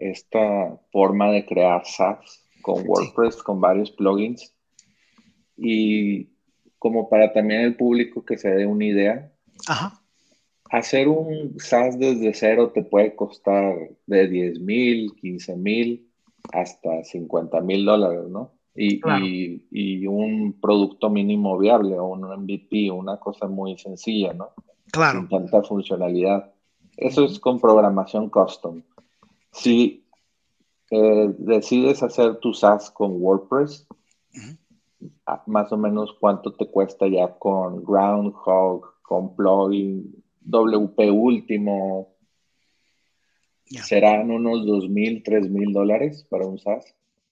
esta forma de crear SaaS con Sí. WordPress, con varios plugins. Y como para también el público que se dé una idea, Ajá. hacer un SaaS desde cero te puede costar de 10,000, 15,000 hasta $50,000, ¿no? Claro. Y un producto mínimo viable o un MVP, una cosa muy sencilla, ¿no? Claro. Sin tanta funcionalidad. Eso Ujú. es con programación custom. Sí. Si decides hacer tu SaaS con WordPress, Ujú. más o menos cuánto te cuesta ya con Groundhog, con plugin, WP Último, Ya. serán unos 2,000, $3,000 para un SaaS.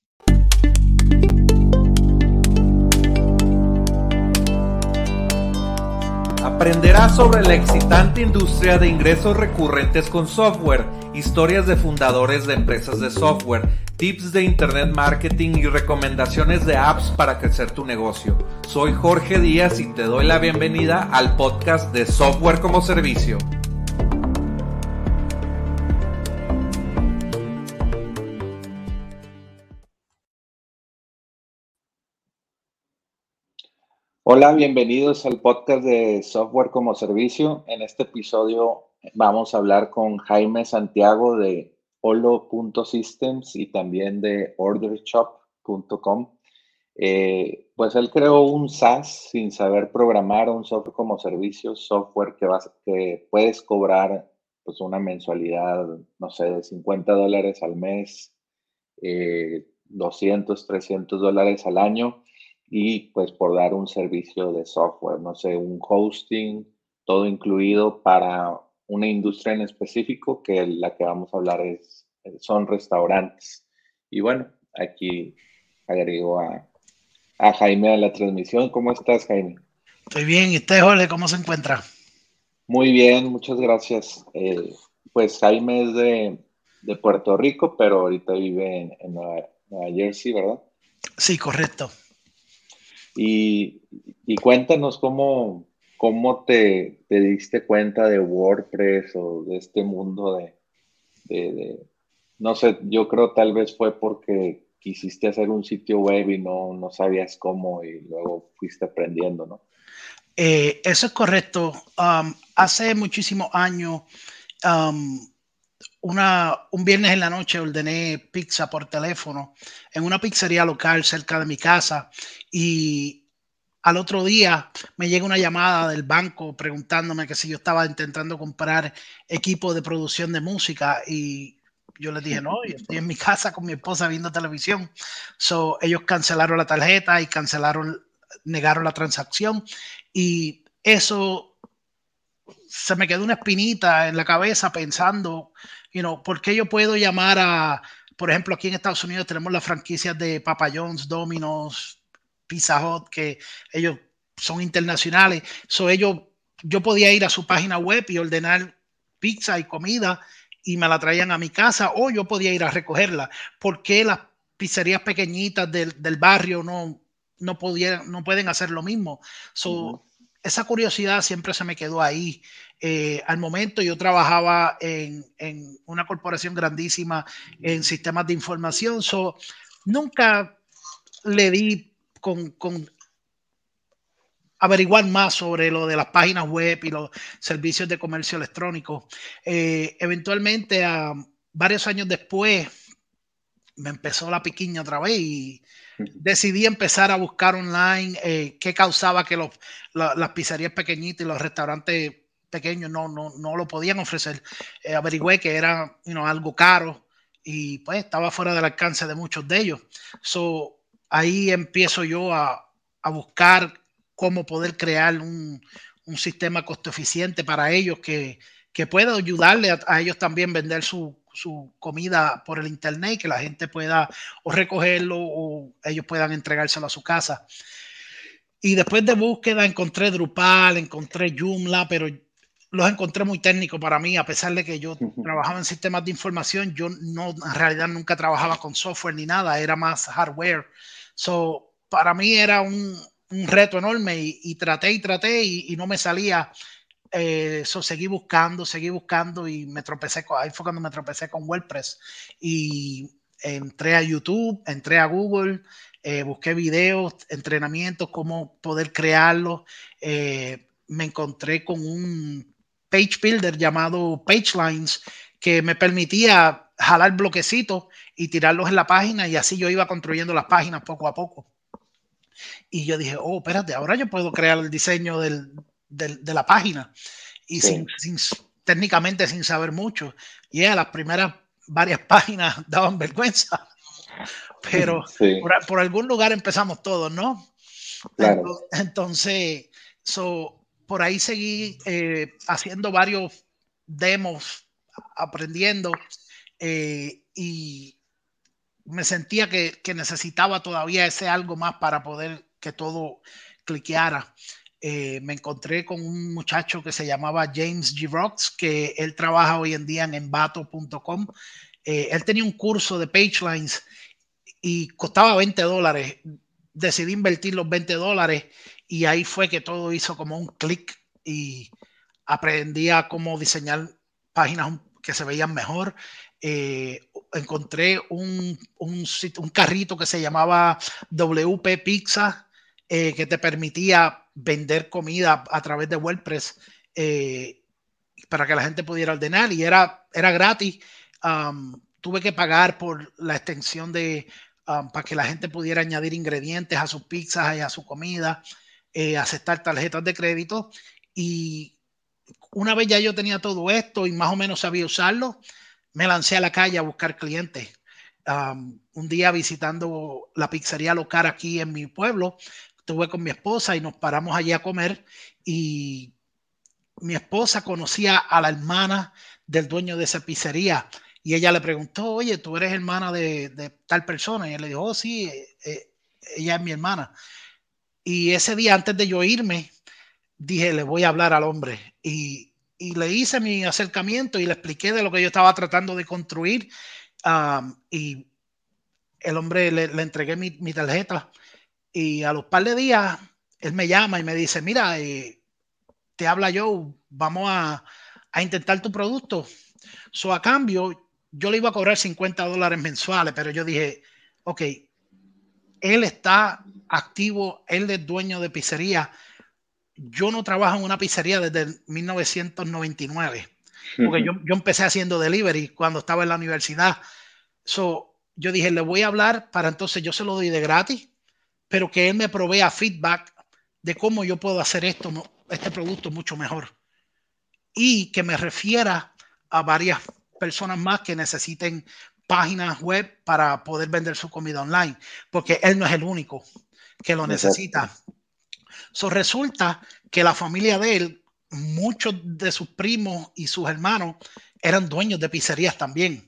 Aprenderás sobre la excitante industria de ingresos recurrentes con software, historias de fundadores de empresas de software, tips de internet marketing y recomendaciones de apps para crecer tu negocio. Soy Jorge Díaz y te doy la bienvenida al podcast de Software como Servicio. Hola, bienvenidos al podcast de Software como Servicio. En este episodio vamos a hablar con Jaime Santiago de Olo.systems y también de ordershop.com. Pues él creó un SaaS sin saber programar, un software como servicio, software que puedes cobrar pues una mensualidad, no sé, de $50 al mes, 200, $300 al año y pues por dar un servicio de software, no sé, un hosting, todo incluido para una industria en específico que la que vamos a hablar son restaurantes. Y bueno, aquí agrego a Jaime a la transmisión. ¿Cómo estás, Jaime? Estoy bien. ¿Y usted, Jorge, cómo se encuentra? Muy bien, muchas gracias. Pues Jaime es de Puerto Rico, pero ahorita vive en Nueva Jersey, ¿verdad? Sí, correcto. Y, y cuéntanos cómo te diste cuenta de WordPress o de este mundo no sé, yo creo tal vez fue porque quisiste hacer un sitio web y no sabías cómo y luego fuiste aprendiendo, ¿no? Eso es correcto. Hace muchísimos años, um, un viernes en la noche ordené pizza por teléfono en una pizzería local cerca de mi casa y al otro día me llega una llamada del banco preguntándome que si yo estaba intentando comprar equipo de producción de música y yo les dije, no, yo estoy en mi casa con mi esposa viendo televisión. So, ellos cancelaron la tarjeta y negaron la transacción y eso se me quedó una espinita en la cabeza pensando, ¿por qué yo puedo llamar por ejemplo, aquí en Estados Unidos tenemos las franquicias de Papa John's, Domino's, Pizza Hut, que ellos son internacionales. Yo podía ir a su página web y ordenar pizza y comida y me la traían a mi casa o yo podía ir a recogerla. ¿Por qué las pizzerías pequeñitas del barrio no pueden hacer lo mismo? Ujú. So, esa curiosidad siempre se me quedó ahí. Al momento yo trabajaba en una corporación grandísima en sistemas de información, nunca le di con averiguar más sobre lo de las páginas web y los servicios de comercio electrónico. Eventualmente, varios años después, me empezó la piquiña otra vez y decidí empezar a buscar online qué causaba que las pizzerías pequeñitas y los restaurantes pequeños no lo podían ofrecer. Averigüé que era algo caro y pues estaba fuera del alcance de muchos de ellos. Ahí empiezo yo a buscar cómo poder crear un sistema costo eficiente para ellos que pueda ayudarle a ellos también vender su comida por el internet, que la gente pueda o recogerlo o ellos puedan entregárselo a su casa. Y después de búsqueda encontré Drupal, encontré Joomla, pero los encontré muy técnicos para mí, a pesar de que yo trabajaba en sistemas de información, yo no, en realidad nunca trabajaba con software ni nada, era más hardware. Para mí era un reto enorme y traté y no me salía seguí buscando y me tropecé ahí fue cuando me tropecé con WordPress y entré a YouTube, entré a Google, busqué videos, entrenamientos, cómo poder crearlo. Me encontré con un page builder llamado PageLines que me permitía jalar bloquecitos y tirarlos en la página y así yo iba construyendo las páginas poco a poco. Y yo dije, oh, espérate, ahora yo puedo crear el diseño de la página y Sí. técnicamente sin saber mucho. Y las primeras varias páginas daban vergüenza, pero Sí, por algún lugar empezamos todos, ¿no? claro. Entonces, por ahí seguí haciendo varios demos, aprendiendo y me sentía que necesitaba todavía ese algo más para poder que todo cliqueara. Me encontré con un muchacho que se llamaba James G. Rocks, que él trabaja hoy en día en envato.com. Él tenía un curso de PageLines y costaba $20. Decidí invertir los $20 y ahí fue que todo hizo como un clic y aprendí a cómo diseñar páginas que se veían mejor. Encontré un carrito que se llamaba WP Pizza que te permitía vender comida a través de WordPress para que la gente pudiera ordenar y era gratis. Tuve que pagar por la extensión para que la gente pudiera añadir ingredientes a sus pizzas y a su comida, aceptar tarjetas de crédito y una vez ya yo tenía todo esto y más o menos sabía usarlo, me lancé a la calle a buscar clientes. Un día visitando la pizzería local aquí en mi pueblo, estuve con mi esposa y nos paramos allí a comer y mi esposa conocía a la hermana del dueño de esa pizzería y ella le preguntó, oye, ¿tú eres hermana de tal persona? Y él le dijo, oh, sí, ella es mi hermana. Y ese día antes de yo irme, dije, le voy a hablar al hombre y le hice mi acercamiento y le expliqué de lo que yo estaba tratando de construir y el hombre le entregué mi tarjeta y a los par de días él me llama y me dice, mira, te habla Joe, vamos a intentar tu producto. A cambio, yo le iba a cobrar $50 mensuales, pero yo dije, ok, él está activo, él es dueño de pizzería. Yo no trabajo en una pizzería desde 1999, porque yo empecé haciendo delivery cuando estaba en la universidad. Yo dije, le voy a hablar para entonces yo se lo doy de gratis, pero que él me provea feedback de cómo yo puedo hacer este producto mucho mejor y que me refiera a varias personas más que necesiten páginas web para poder vender su comida online, porque él no es el único que lo necesita. Resulta que la familia de él, muchos de sus primos y sus hermanos eran dueños de pizzerías también.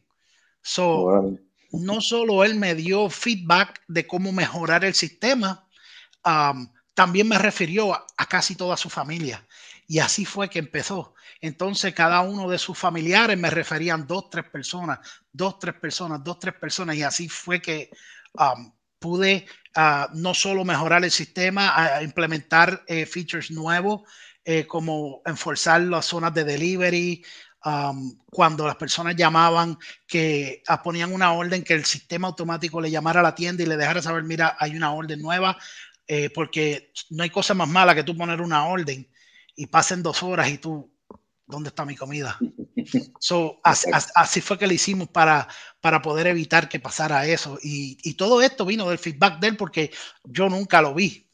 No solo él me dio feedback de cómo mejorar el sistema, también me refirió a casi toda su familia. Y así fue que empezó. Entonces, cada uno de sus familiares me referían 2, 3 personas, 2, 3 personas, 2, 3 personas. Y así fue que pude no solo mejorar el sistema, implementar features nuevos, como enforzar las zonas de delivery. Cuando las personas llamaban, que ponían una orden, que el sistema automático le llamara a la tienda y le dejara saber, mira, hay una orden nueva, porque no hay cosa más mala que tú poner una orden y pasen 2 horas y tú, ¿dónde está mi comida? Así fue que le hicimos para poder evitar que pasara eso. Y todo esto vino del feedback de él porque yo nunca lo vi.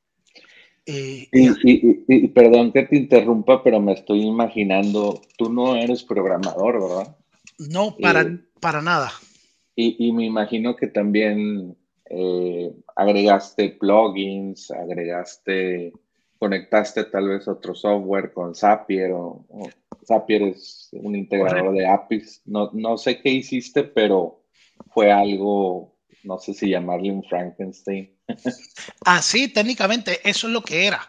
Y perdón que te interrumpa, pero me estoy imaginando, tú no eres programador, ¿verdad? No, para nada. Y me imagino que también agregaste plugins, conectaste tal vez otro software con Zapier o Zapier es un integrador de APIs. No sé qué hiciste, pero fue algo, no sé si llamarle un Frankenstein. Sí, técnicamente eso es lo que era.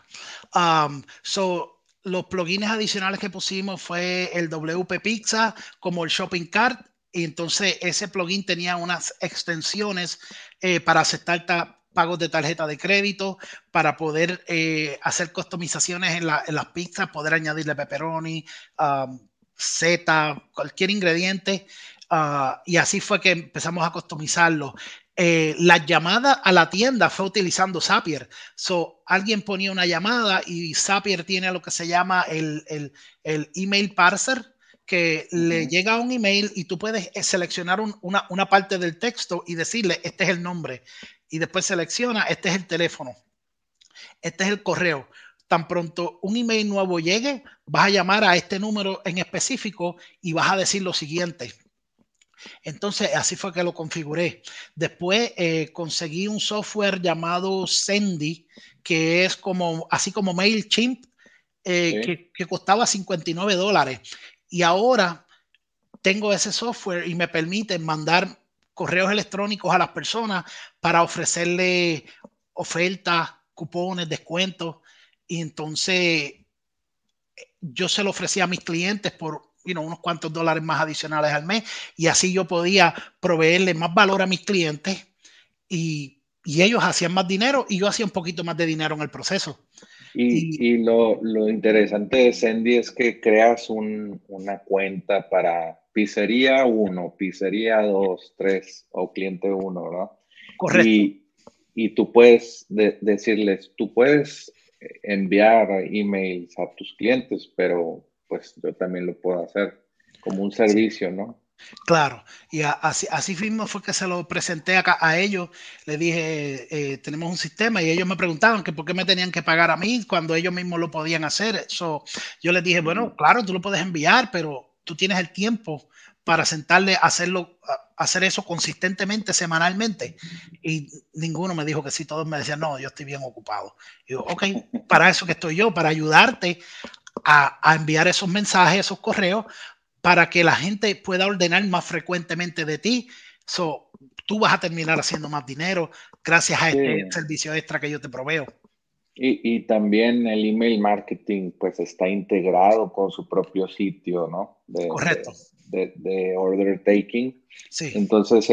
Los plugins adicionales que pusimos fue el WP Pizza como el Shopping Cart y entonces ese plugin tenía unas extensiones para aceptar pagos de tarjeta de crédito, para poder hacer customizaciones en las pizzas, poder añadirle pepperoni, seta, cualquier ingrediente. Y así fue que empezamos a customizarlo. La llamada a la tienda fue utilizando Zapier. Alguien ponía una llamada y Zapier tiene lo que se llama el email parser, que le llega un email y tú puedes seleccionar una parte del texto y decirle, este es el nombre. Y después selecciona, este es el teléfono, este es el correo. Tan pronto un email nuevo llegue, vas a llamar a este número en específico y vas a decir lo siguiente. Entonces, así fue que lo configuré. Después conseguí un software llamado Sendy, que es así como MailChimp, Sí. que costaba $59. Y ahora tengo ese software y me permite mandar correos electrónicos a las personas para ofrecerle ofertas, cupones, descuentos. Y entonces yo se lo ofrecía a mis clientes por unos cuantos dólares más adicionales al mes, y así yo podía proveerle más valor a mis clientes y ellos hacían más dinero y yo hacía un poquito más de dinero en el proceso. Y lo interesante de Sendy es que creas una cuenta para pizzería 1, pizzería 2, 3 o cliente 1, ¿verdad? Correcto. Y tú puedes decirles, tú puedes enviar emails a tus clientes, pero pues yo también lo puedo hacer como un servicio, ¿no? Claro, y así mismo fue que se lo presenté acá a ellos. Le dije, tenemos un sistema, y ellos me preguntaban que por qué me tenían que pagar a mí cuando ellos mismos lo podían hacer. Yo les dije, bueno, claro, tú lo puedes enviar, pero tú tienes el tiempo para sentarle a hacer eso consistentemente, semanalmente. Y ninguno me dijo que sí, todos me decían, no, yo estoy bien ocupado. Y yo, ok, para eso que estoy yo, para ayudarte a enviar esos mensajes, esos correos, para que la gente pueda ordenar más frecuentemente de ti. Tú vas a terminar haciendo más dinero gracias a este Sí. servicio extra que yo te proveo. Y también el email marketing pues está integrado con su propio sitio, ¿no? Correcto. De order taking. Sí. Entonces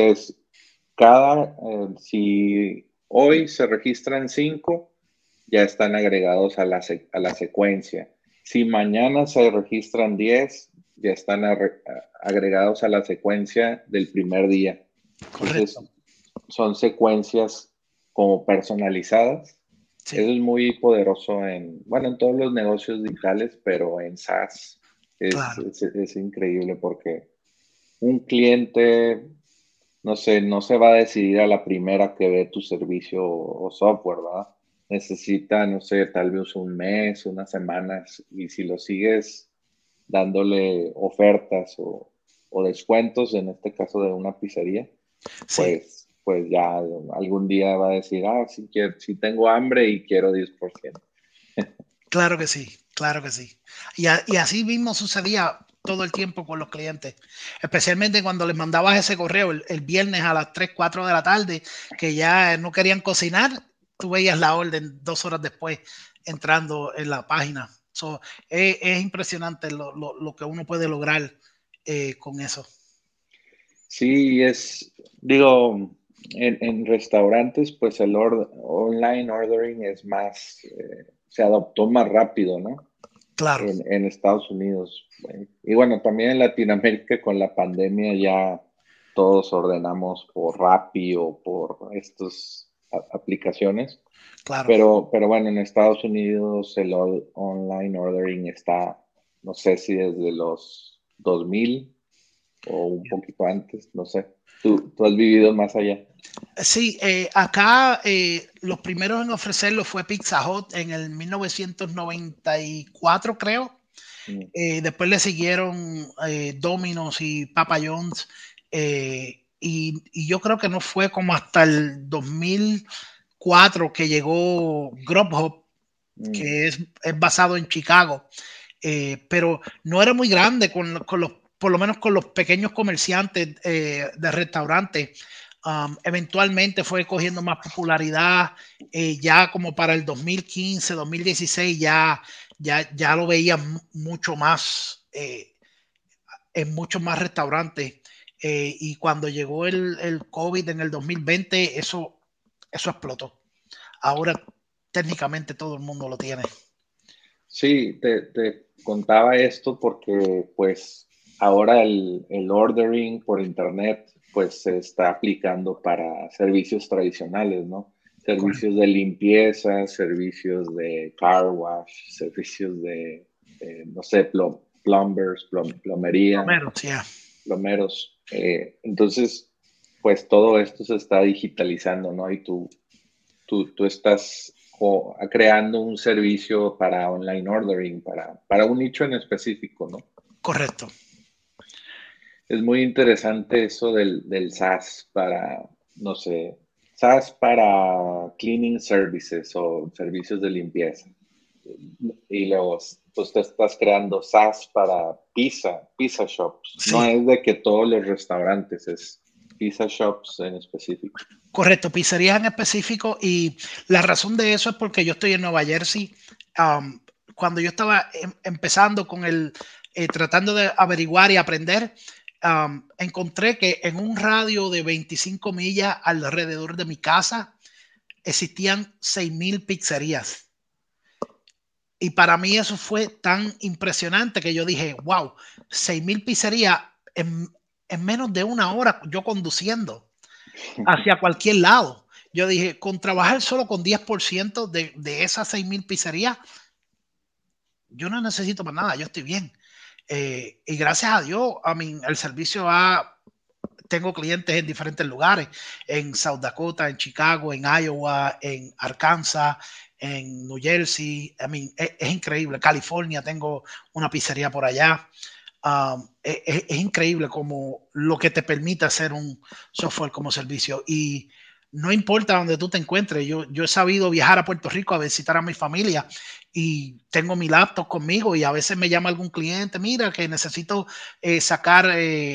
si hoy se registran 5, ya están agregados a la secuencia. Si mañana se registran 10, ya están agregados a la secuencia del primer día. Correcto. Entonces, son secuencias como personalizadas. Sí. Eso es muy poderoso en todos los negocios digitales, pero en SaaS Claro. es increíble porque un cliente, no sé, no se va a decidir a la primera que ve tu servicio o software, ¿verdad? Necesita, no sé, tal vez un mes, unas semanas, y si lo sigues dándole ofertas o descuentos, en este caso de una pizzería, Sí. pues ya algún día va a decir, si tengo hambre y quiero 10%. Claro que sí, claro que sí. Y así mismo sucedía todo el tiempo con los clientes, especialmente cuando les mandabas ese correo el viernes a las 3, 4 de la tarde, que ya no querían cocinar. Tú veías la orden 2 horas después entrando en la página. Es impresionante lo que uno puede lograr con eso. Sí, digo, en restaurantes, pues el online ordering es más, se adoptó más rápido, ¿no? Claro, En Estados Unidos. Y bueno, también en Latinoamérica con la pandemia ya todos ordenamos por Rappi o por estas aplicaciones. claro. Pero bueno, en Estados Unidos el online ordering está, no sé si desde los 2000 o un poquito antes, no sé. ¿Tú has vivido más allá? Sí, acá los primeros en ofrecerlo fue Pizza Hut en el 1994, creo. Mm. Después le siguieron Domino's y Papa John's. Y yo creo que no fue como hasta el 2004 que llegó Grubhub, Mm. que es basado en Chicago. Pero no era muy grande por lo menos con los pequeños comerciantes de restaurantes. Eventualmente fue cogiendo más popularidad, ya como para el 2015, 2016 ya lo veía mucho más en muchos más restaurantes. Y cuando llegó el COVID en el 2020, eso eso explotó. Ahora técnicamente todo el mundo lo tiene. Sí, te contaba esto porque pues ahora el ordering por internet pues se está aplicando para servicios tradicionales, ¿no? Servicios de limpieza, servicios de car wash, servicios de, no sé, plumbers, plomería, Yeah. plomeros. Entonces, pues todo esto se está digitalizando, ¿no? Y tú estás creando un servicio para online ordering, para un nicho en específico, ¿no? Correcto. Es muy interesante eso del SaaS para, no sé, SaaS para cleaning services o servicios de limpieza. Y luego, pues tú estás creando SaaS para pizza shops. Sí. No es de que todos los restaurantes, es pizza shops en específico. Correcto, pizzerías en específico, y la razón de eso es porque yo estoy en Nueva Jersey. Cuando yo estaba empezando con tratando de averiguar y aprender, encontré que en un radio de 25 millas alrededor de mi casa existían 6,000 pizzerías. Y para mí eso fue tan impresionante que yo dije, wow, 6,000 pizzerías en menos de una hora yo conduciendo hacia cualquier lado. Yo dije, con trabajar solo con 10% de esas 6,000 pizzerías, yo no necesito más nada, yo estoy bien. Y gracias a Dios, el servicio tengo clientes en diferentes lugares, en South Dakota, en Chicago, en Iowa, en Arkansas, en New Jersey. Es increíble. California, tengo una pizzería por allá. Es increíble como lo que te permite hacer un software como servicio, y no importa donde tú te encuentres. Yo he sabido viajar a Puerto Rico a visitar a mi familia y tengo mi laptop conmigo, y a veces me llama algún cliente, mira que necesito sacar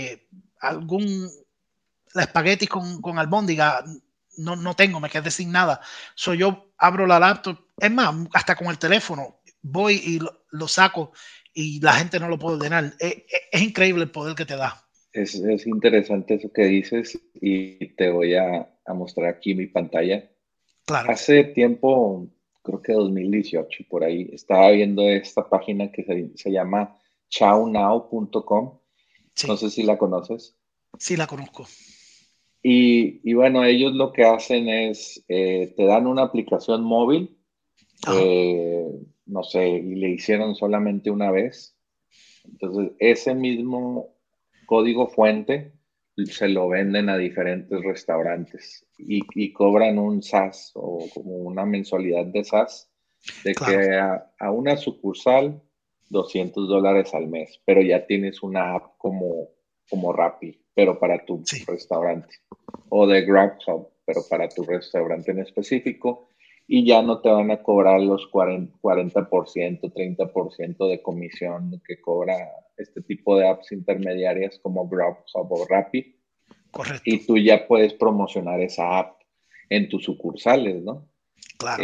algún espagueti con albóndiga. No tengo, me quedé sin nada. Yo abro la laptop, es más, hasta con el teléfono voy y lo saco, y la gente no lo puede ordenar. Es increíble el poder que te da. Es interesante eso que dices y te voy a mostrar aquí mi pantalla. Claro. Hace tiempo, creo que 2018, por ahí, estaba viendo esta página que se llama chownow.com. Sí. No sé si la conoces. Sí, la conozco. Y bueno, ellos lo que hacen es, te dan una aplicación móvil, no sé, y le hicieron solamente una vez. Entonces, ese mismo código fuente se lo venden a diferentes restaurantes y cobran un SaaS o como una mensualidad de SaaS de Claro. que a una sucursal $200 al mes, pero ya tienes una app como Rappi, pero para tu restaurante, o de Grubhub, pero para tu restaurante en específico, y ya no te van a cobrar los 40%, 30% de comisión que cobra este tipo de apps intermediarias como Grubhub o Rappi. Correcto. Y tú ya puedes promocionar esa app en tus sucursales, ¿no? Claro.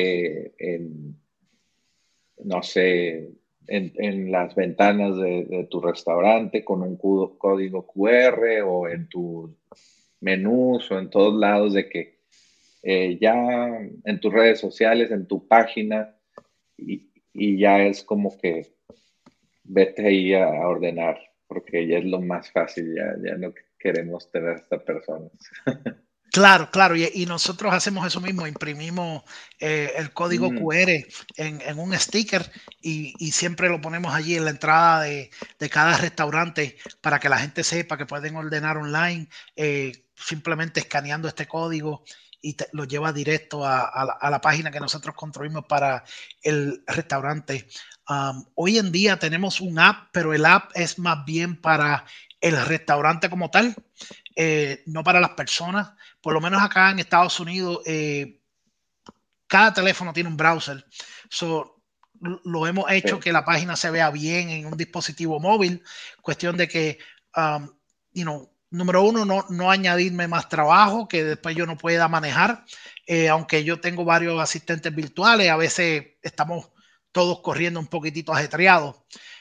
No sé, en las ventanas de tu restaurante con un código QR, o en tus menús, o en todos lados, de que ya en tus redes sociales, en tu página, y ya es como que vete ahí a ordenar, porque ya es lo más fácil, ya no queremos tener a estas personas. Claro, claro, y nosotros hacemos eso mismo, imprimimos el código QR en un sticker, y siempre lo ponemos allí en la entrada de cada restaurante para que la gente sepa que pueden ordenar online, simplemente escaneando este código, y lo lleva directo a la página que nosotros construimos para el restaurante. Hoy en día tenemos un app, pero el app es más bien para el restaurante como tal, no para las personas. Por lo menos acá en Estados Unidos, cada teléfono tiene un browser. Lo hemos hecho que la página se vea bien en un dispositivo móvil. Cuestión de que, número uno, no añadirme más trabajo que después yo no pueda manejar. Aunque yo tengo varios asistentes virtuales, a veces estamos todos corriendo un poquitito ajetreados.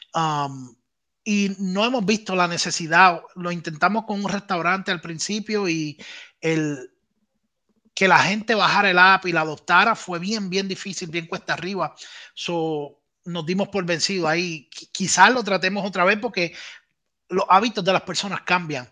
Y no hemos visto la necesidad. Lo intentamos con un restaurante al principio, y que la gente bajara el app y la adoptara fue bien difícil, bien cuesta arriba. Nos dimos por vencido ahí. Quizás lo tratemos otra vez porque los hábitos de las personas cambian.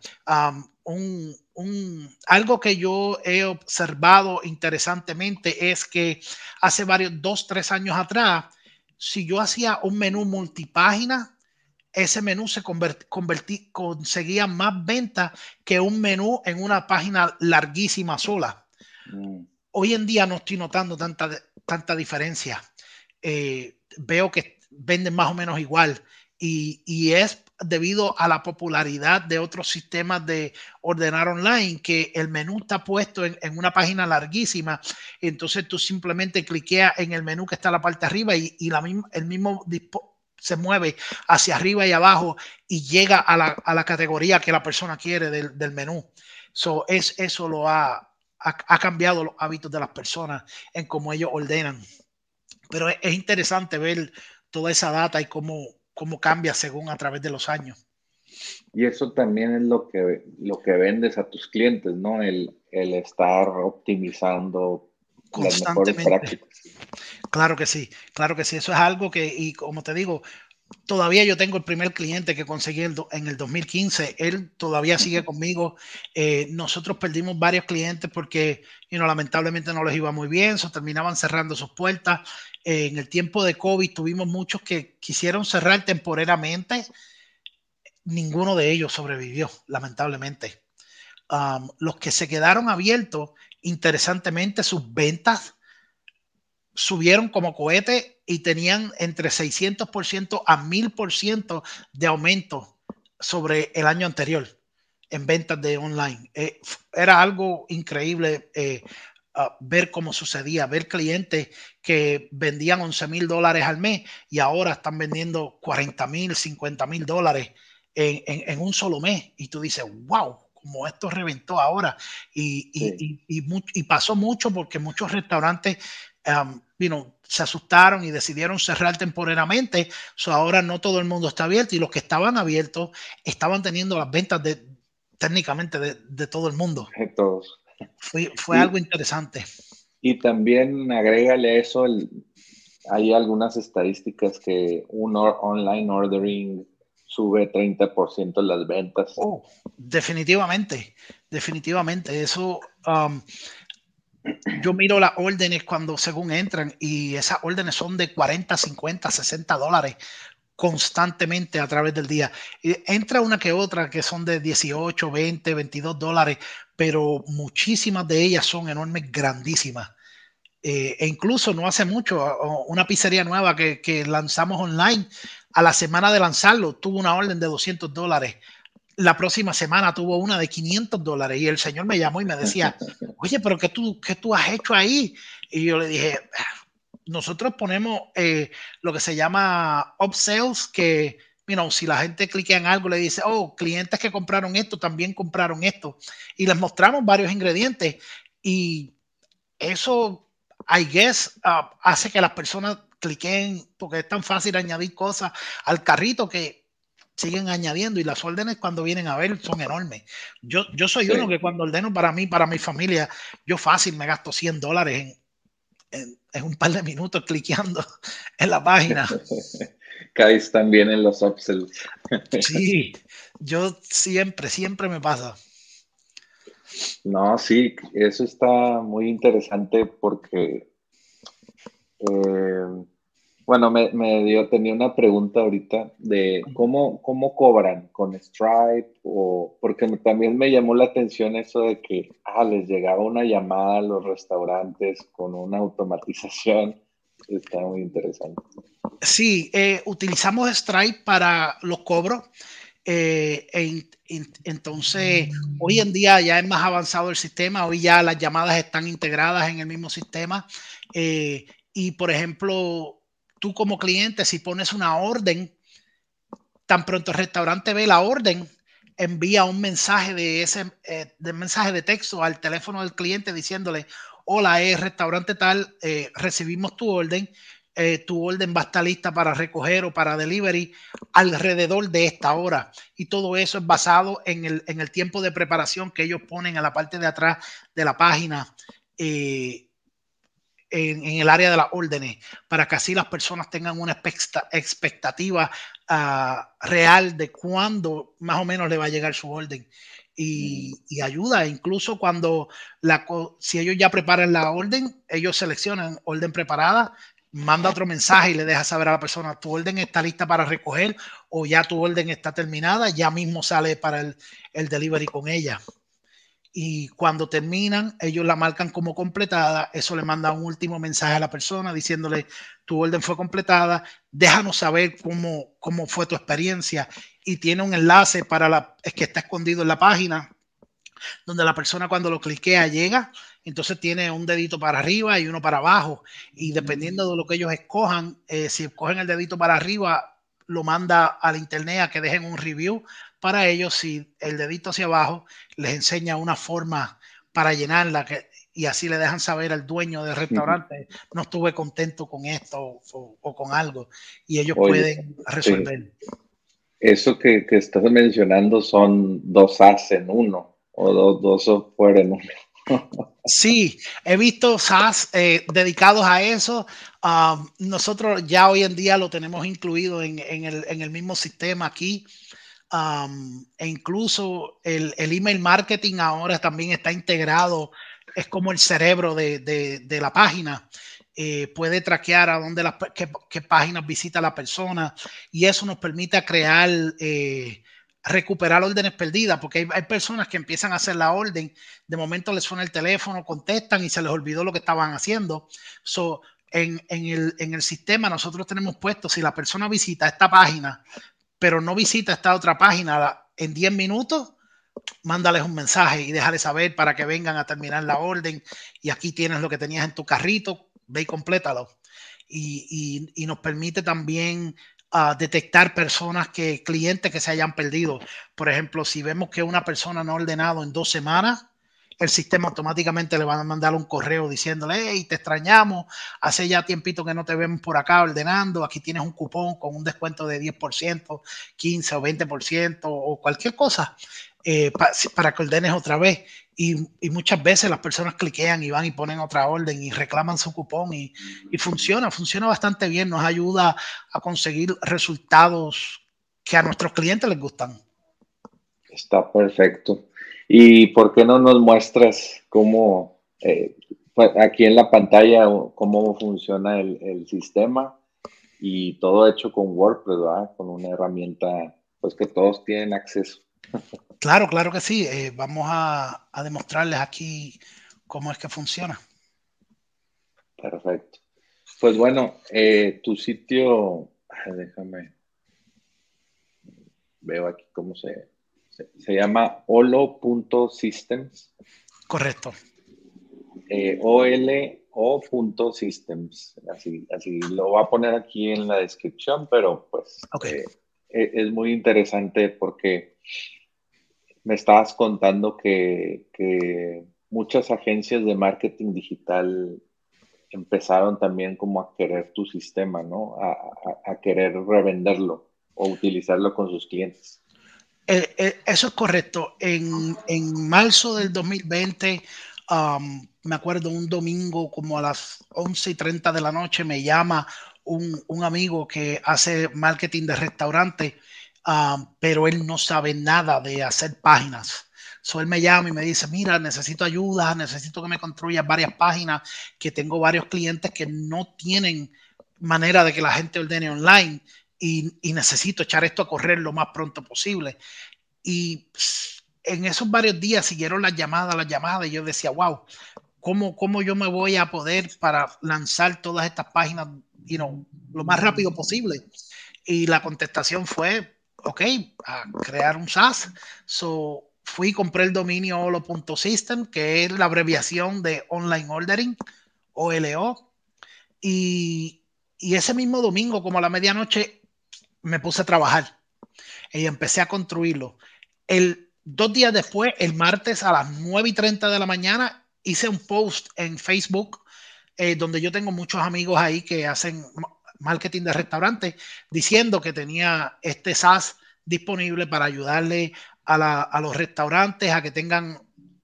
Algo que yo he observado interesantemente es que hace 2-3 años atrás, si yo hacía un menú multipágina, ese menú se conseguía más ventas que un menú en una página larguísima sola. Hoy en día no estoy notando tanta diferencia. Veo que venden más o menos igual y es debido a la popularidad de otros sistemas de ordenar online, que el menú está puesto en una página larguísima. Entonces tú simplemente cliqueas en el menú que está a la parte de arriba y el mismo se mueve hacia arriba y abajo y llega a la categoría que la persona quiere del menú. Eso lo ha cambiado los hábitos de las personas en cómo ellos ordenan. Pero es interesante ver toda esa data y cómo cambia según a través de los años. Y eso también es lo que vendes a tus clientes, ¿no? El estar optimizando las mejores prácticas. Claro que sí. Eso es algo que, y como te digo, todavía yo tengo el primer cliente que conseguí en el 2015. Él todavía sigue conmigo. Nosotros perdimos varios clientes porque lamentablemente no les iba muy bien. Terminaban cerrando sus puertas. En el tiempo de COVID tuvimos muchos que quisieron cerrar temporariamente. Ninguno de ellos sobrevivió, lamentablemente. Los que se quedaron abiertos, interesantemente, sus ventas subieron como cohete y tenían entre 600% a 1000% de aumento sobre el año anterior en ventas de online. Era algo increíble ver cómo sucedía, ver clientes que vendían $11,000 al mes y ahora están vendiendo $40,000, $50,000 en un solo mes. Y tú dices, wow, como esto reventó ahora. Y pasó mucho porque muchos restaurantes se asustaron y decidieron cerrar temporariamente. Ahora no todo el mundo está abierto y los que estaban abiertos estaban teniendo las ventas técnicamente de todo el mundo. De todos. Fue algo interesante. Y también agrégale eso, hay algunas estadísticas que un online ordering sube 30% las ventas. Oh, definitivamente. Eso, yo miro las órdenes cuando según entran y esas órdenes son de $40, $50, $60 constantemente a través del día. Y entra una que otra que son de $18, $20, $22, pero muchísimas de ellas son enormes, grandísimas. E incluso no hace mucho, una pizzería nueva que lanzamos online, a la semana de lanzarlo tuvo una orden de $200. La próxima semana tuvo una de $500 y el señor me llamó y me decía, oye, pero ¿qué tú has hecho ahí? Y yo le dije, nosotros ponemos lo que se llama upsells, que si la gente clica en algo, le dice, oh, clientes que compraron esto también compraron esto, y les mostramos varios ingredientes y eso, I guess, hace que las personas cliquen porque es tan fácil añadir cosas al carrito que siguen añadiendo y las órdenes cuando vienen a ver son enormes. Yo soy uno que cuando ordeno para mí, para mi familia, yo fácil me gasto $100 en un par de minutos cliqueando en la página. Caes también en los upsells. Sí, yo siempre me pasa. No, sí, eso está muy interesante porque, tenía una pregunta ahorita de cómo cobran con Stripe, porque también me llamó la atención eso de que les llegaba una llamada a los restaurantes con una automatización. Está muy interesante. Sí, utilizamos Stripe para los cobros. Entonces, hoy en día ya es más avanzado el sistema. Hoy ya las llamadas están integradas en el mismo sistema. Y, por ejemplo, tú como cliente, si pones una orden, tan pronto el restaurante ve la orden, envía un mensaje mensaje de texto al teléfono del cliente diciéndole, hola, es restaurante tal, recibimos tu orden va a estar lista para recoger o para delivery alrededor de esta hora. Y todo eso es basado en el tiempo de preparación que ellos ponen a la parte de atrás de la página. en el área de las órdenes, para que así las personas tengan una expectativa real de cuándo más o menos le va a llegar su orden. Y ayuda, incluso cuando si ellos ya preparan la orden, ellos seleccionan orden preparada, manda otro mensaje y le deja saber a la persona: tu orden está lista para recoger, o ya tu orden está terminada, ya mismo sale para el delivery con ella. Y cuando terminan, ellos la marcan como completada. Eso le manda un último mensaje a la persona diciéndole: tu orden fue completada, déjanos saber cómo fue tu experiencia. Y tiene un enlace es que está escondido en la página, donde la persona cuando lo cliquea llega. Entonces tiene un dedito para arriba y uno para abajo, y dependiendo de lo que ellos escojan, si escogen el dedito para arriba, lo manda al internet a que dejen un review para ellos. Si el dedito hacia abajo, les enseña una forma para llenarla, y así le dejan saber al dueño del restaurante: no estuve contento con esto o con algo, y ellos pueden resolver. Sí. Eso que estás mencionando son 2 SaaS en uno, o dos software en uno. Sí, he visto SaaS dedicados a eso. Nosotros ya hoy en día lo tenemos incluido en el mismo sistema aquí. E incluso el email marketing ahora también está integrado. Es como el cerebro de la página. Puede traquear a dónde qué páginas visita la persona, y eso nos permite crear, recuperar órdenes perdidas, porque hay personas que empiezan a hacer la orden, de momento les suena el teléfono, contestan y se les olvidó lo que estaban haciendo. En el sistema nosotros tenemos puesto: si la persona visita esta página pero no visita esta otra página en 10 minutos, mándales un mensaje y déjales saber para que vengan a terminar la orden. Y aquí tienes lo que tenías en tu carrito, ve y complétalo. Y nos permite también detectar clientes que se hayan perdido. Por ejemplo, si vemos que una persona no ha ordenado en 2 semanas, el sistema automáticamente le va a mandar un correo diciéndole: hey, te extrañamos, hace ya tiempito que no te vemos por acá ordenando, aquí tienes un cupón con un descuento de 10%, 15 o 20% o cualquier cosa, para que ordenes otra vez. Y muchas veces las personas cliquean y van y ponen otra orden y reclaman su cupón, y funciona bastante bien. Nos ayuda a conseguir resultados que a nuestros clientes les gustan. Está perfecto. ¿Y por qué no nos muestras cómo, aquí en la pantalla, cómo funciona el sistema, y todo hecho con WordPress, ¿verdad? Con una herramienta pues que todos tienen acceso? Claro que sí. Vamos a demostrarles aquí cómo es que funciona. Perfecto. Pues bueno, tu sitio, déjame, veo aquí cómo se llama olo.systems. Correcto. olo.systems. Así lo voy a poner aquí en la descripción, pero pues Okay. Es muy interesante porque me estabas contando que muchas agencias de marketing digital empezaron también como a querer tu sistema, ¿no? A querer revenderlo o utilizarlo con sus clientes. Eso es correcto. En marzo del 2020, me acuerdo, un domingo como a las 11:30 de la noche, me llama un amigo que hace marketing de restaurante, pero él no sabe nada de hacer páginas. Él me llama y me dice: mira, necesito ayuda, necesito que me construyas varias páginas, que tengo varios clientes que no tienen manera de que la gente ordene online, y necesito echar esto a correr lo más pronto posible. Y en esos varios días siguieron las llamadas, y yo decía: wow, ¿cómo yo me voy a poder para lanzar todas estas páginas, lo más rápido posible? Y la contestación fue: ok, a crear un SaaS. Fui y compré el dominio olo.system, que es la abreviación de Online Ordering, OLO. Y ese mismo domingo, como a la medianoche, me puse a trabajar y empecé a construirlo. 2 días después, el martes a las 9:30 de la mañana, hice un post en Facebook, donde yo tengo muchos amigos ahí que hacen marketing de restaurantes, diciendo que tenía este SaaS disponible para ayudarle a los restaurantes a que tengan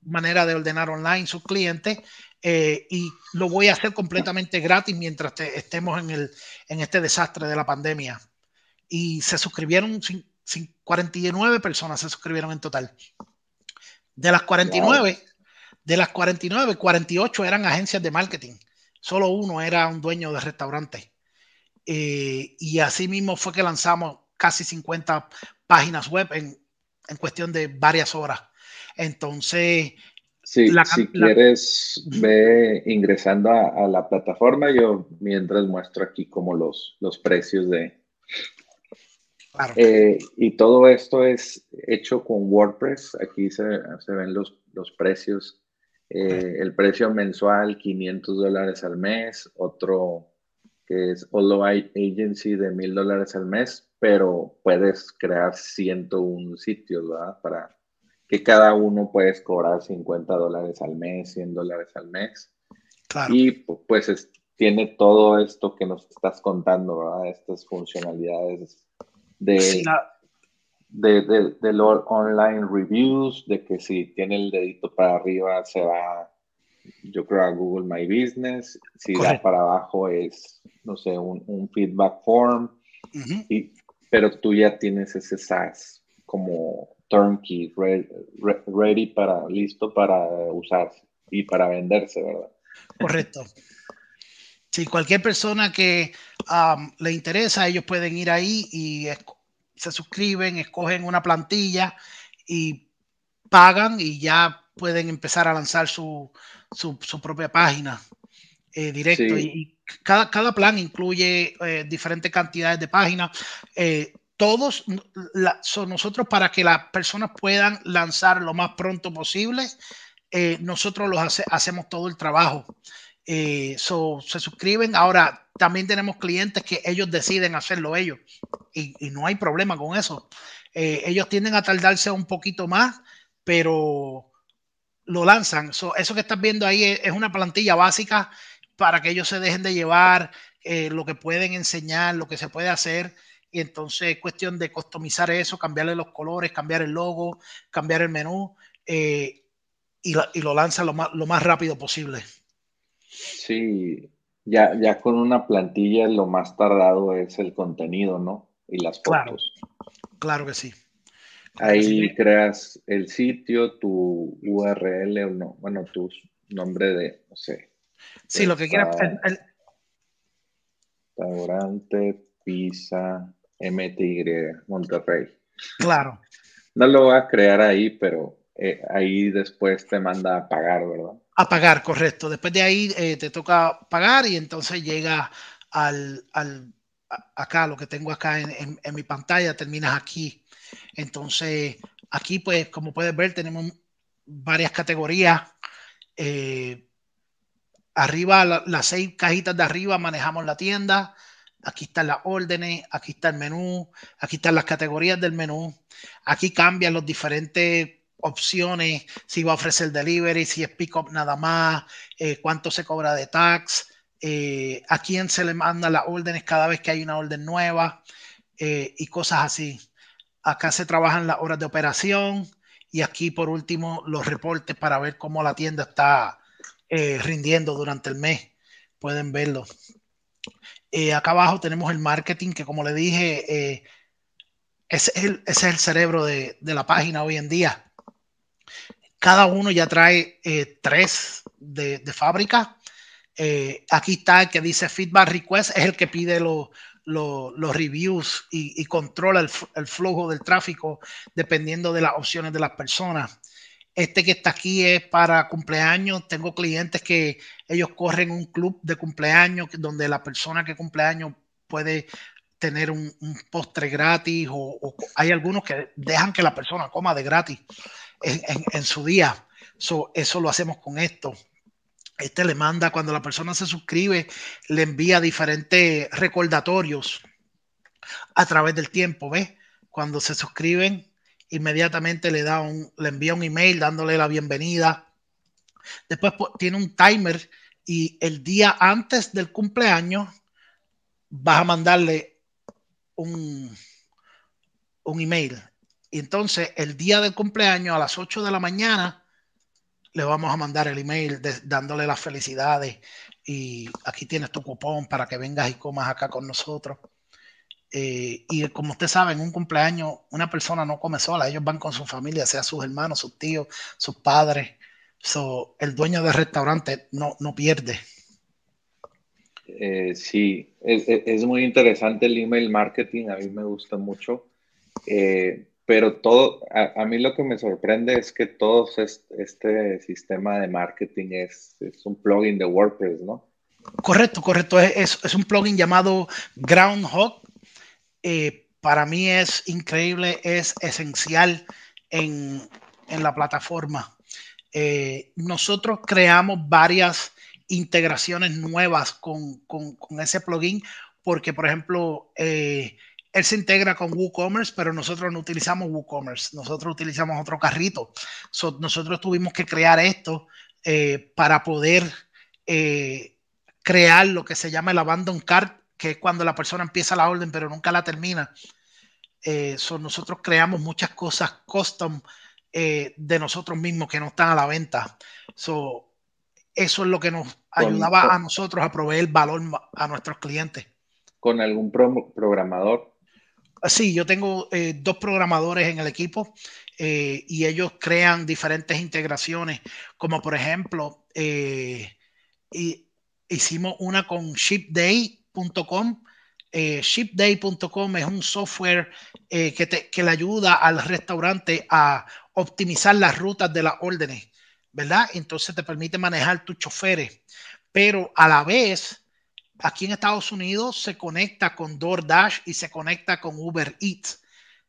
manera de ordenar online sus clientes, y lo voy a hacer completamente gratis mientras estemos en este desastre de la pandemia. Y se suscribieron 49 personas se suscribieron en total. De las 49, wow. De las 49, 48 eran agencias de marketing. Solo uno era un dueño de restaurante. Y así mismo fue que lanzamos casi 50 páginas web en cuestión de varias horas. Entonces, sí, si quieres, ve ingresando a la plataforma. Yo mientras muestro aquí como los precios de... Claro. Y todo esto es hecho con WordPress. Aquí se ven los precios. El precio mensual, $500 al mes. Otro que es Olo Agency de $1,000 al mes, pero puedes crear 101 sitios, ¿verdad? Para que cada uno puedes cobrar $50 al mes, $100 al mes. Claro. Y pues tiene todo esto que nos estás contando, ¿verdad? Estas funcionalidades de los online reviews, de que si tiene el dedito para arriba se va, yo creo, a Google My Business. Si correcto, da para abajo es, no sé, un feedback form. Pero tú ya tienes ese SaaS como turnkey, ready listo para usarse y para venderse, ¿verdad? Correcto. Si cualquier persona que le interesa, ellos pueden ir ahí y se suscriben, escogen una plantilla y pagan y ya pueden empezar a lanzar su propia página directo. Sí. Y cada plan incluye diferentes cantidades de páginas. Todos nosotros, para que las personas puedan lanzar lo más pronto posible, nosotros hacemos todo el trabajo. Se suscriben. Ahora también tenemos clientes que ellos deciden hacerlo ellos y no hay problema con eso. Ellos tienden a tardarse un poquito más, pero lo lanzan. Eso que estás viendo ahí es una plantilla básica para que ellos se dejen de llevar lo que pueden enseñar, lo que se puede hacer. Y entonces es cuestión de customizar eso, cambiarle los colores, cambiar el logo, cambiar el menú, y lo lanzan lo más rápido posible. Sí, ya con una plantilla lo más tardado es el contenido, ¿no? Y las fotos. Claro que sí. Ahí creas el sitio, tu URL o no, bueno, tu nombre de, no sé. Sí, lo que quieras. Restaurante Pizza MTY, Monterrey. Claro. No lo voy a crear ahí, pero ahí después te manda a pagar, ¿verdad? A pagar, correcto. Después de ahí te toca pagar y entonces llega acá, lo que tengo acá en mi pantalla, terminas aquí. Entonces, aquí, pues, como puedes ver, tenemos varias categorías. Arriba, las 6 cajitas de arriba manejamos la tienda. Aquí están las órdenes, aquí está el menú, aquí están las categorías del menú. Aquí cambian las diferentes opciones, si va a ofrecer delivery, si es pick up nada más, cuánto se cobra de tax, a quién se le mandan las órdenes cada vez que hay una orden nueva, y cosas así. Acá se trabajan las horas de operación y aquí por último los reportes para ver cómo la tienda está rindiendo durante el mes. Pueden verlo. Acá abajo tenemos el marketing, que como le dije, ese es el cerebro de la página hoy en día. Cada uno ya trae 3 de fábrica. Aquí está el que dice feedback request, es el que pide los reviews y controla el flujo del tráfico dependiendo de las opciones de las personas. Este que está aquí es para cumpleaños. Tengo clientes que ellos corren un club de cumpleaños donde la persona que cumpleaños puede tener un postre gratis, o hay algunos que dejan que la persona coma de gratis en su día. Eso lo hacemos con esto. Este le manda, cuando la persona se suscribe, le envía diferentes recordatorios a través del tiempo, ¿ves? Cuando se suscriben, inmediatamente le envía un email dándole la bienvenida. Después tiene un timer y el día antes del cumpleaños vas a mandarle un email. Y entonces el día del cumpleaños a las 8 de la mañana le vamos a mandar el email dándole las felicidades y aquí tienes tu cupón para que vengas y comas acá con nosotros. Y como usted sabe, en un cumpleaños una persona no come sola, ellos van con su familia, sea sus hermanos, sus tíos, sus padres. El dueño del restaurante no pierde. Sí, es muy interesante el email marketing, a mí me gusta mucho, pero a mí lo que me sorprende es que todo este sistema de marketing es un plugin de WordPress, ¿no? Correcto. Es un plugin llamado Groundhog. Para mí es increíble, es esencial en la plataforma. Nosotros creamos varias integraciones nuevas con ese plugin porque, por ejemplo, él se integra con WooCommerce, pero nosotros no utilizamos WooCommerce, nosotros utilizamos otro carrito. Nosotros tuvimos que crear esto para poder crear lo que se llama el abandon cart, que es cuando la persona empieza la orden pero nunca la termina. Nosotros creamos muchas cosas custom de nosotros mismos que no están a la venta. Eso es lo que nos Con, ayudaba a con, nosotros a proveer valor a nuestros clientes. con algún programador. Sí, yo tengo dos programadores en el equipo y ellos crean diferentes integraciones, como por ejemplo, hicimos una con shipday.com. Shipday.com es un software que le ayuda al restaurante a optimizar las rutas de las órdenes, ¿verdad? Entonces te permite manejar tus choferes, pero a la vez aquí en Estados Unidos se conecta con DoorDash y se conecta con Uber Eats.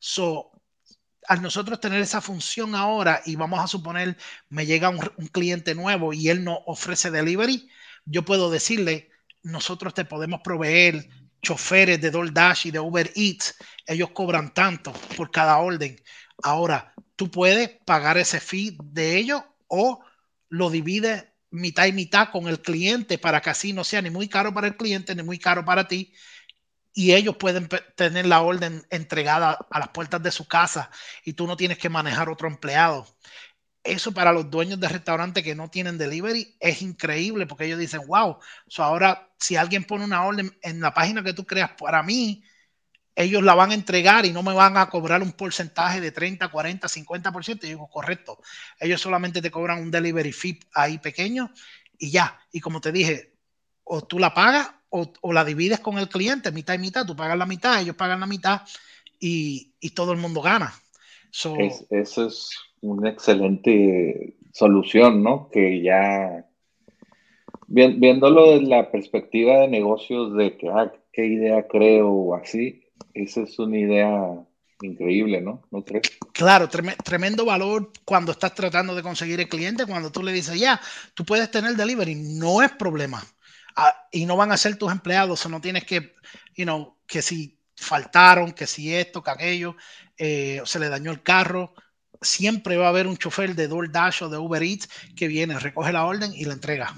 Al nosotros tener esa función ahora y vamos a suponer me llega un cliente nuevo y él no ofrece delivery, yo puedo decirle, nosotros te podemos proveer choferes de DoorDash y de Uber Eats, ellos cobran tanto por cada orden. Ahora, tú puedes pagar ese fee de ellos o lo divides mitad y mitad con el cliente para que así no sea ni muy caro para el cliente ni muy caro para ti y ellos pueden tener la orden entregada a las puertas de su casa y tú no tienes que manejar otro empleado. Eso para los dueños de restaurantes que no tienen delivery es increíble porque ellos dicen, wow, ahora si alguien pone una orden en la página que tú creas para mí, ellos la van a entregar y no me van a cobrar un porcentaje de 30, 40, 50%. Y digo, correcto, ellos solamente te cobran un delivery fee ahí pequeño y ya. Y como te dije, o tú la pagas o la divides con el cliente, mitad y mitad, tú pagas la mitad, ellos pagan la mitad y todo el mundo gana. Eso es una excelente solución, ¿no? Que ya, viéndolo desde la perspectiva de negocios, de que, qué idea creo o así, esa es una idea increíble, ¿no? ¿No crees? Claro, tremendo valor cuando estás tratando de conseguir el cliente, cuando tú le dices, ya, tú puedes tener delivery, no es problema. Y no van a ser tus empleados, o no tienes que, que si faltaron, que si esto, que aquello, se le dañó el carro, siempre va a haber un chofer de DoorDash o de Uber Eats que viene, recoge la orden y la entrega.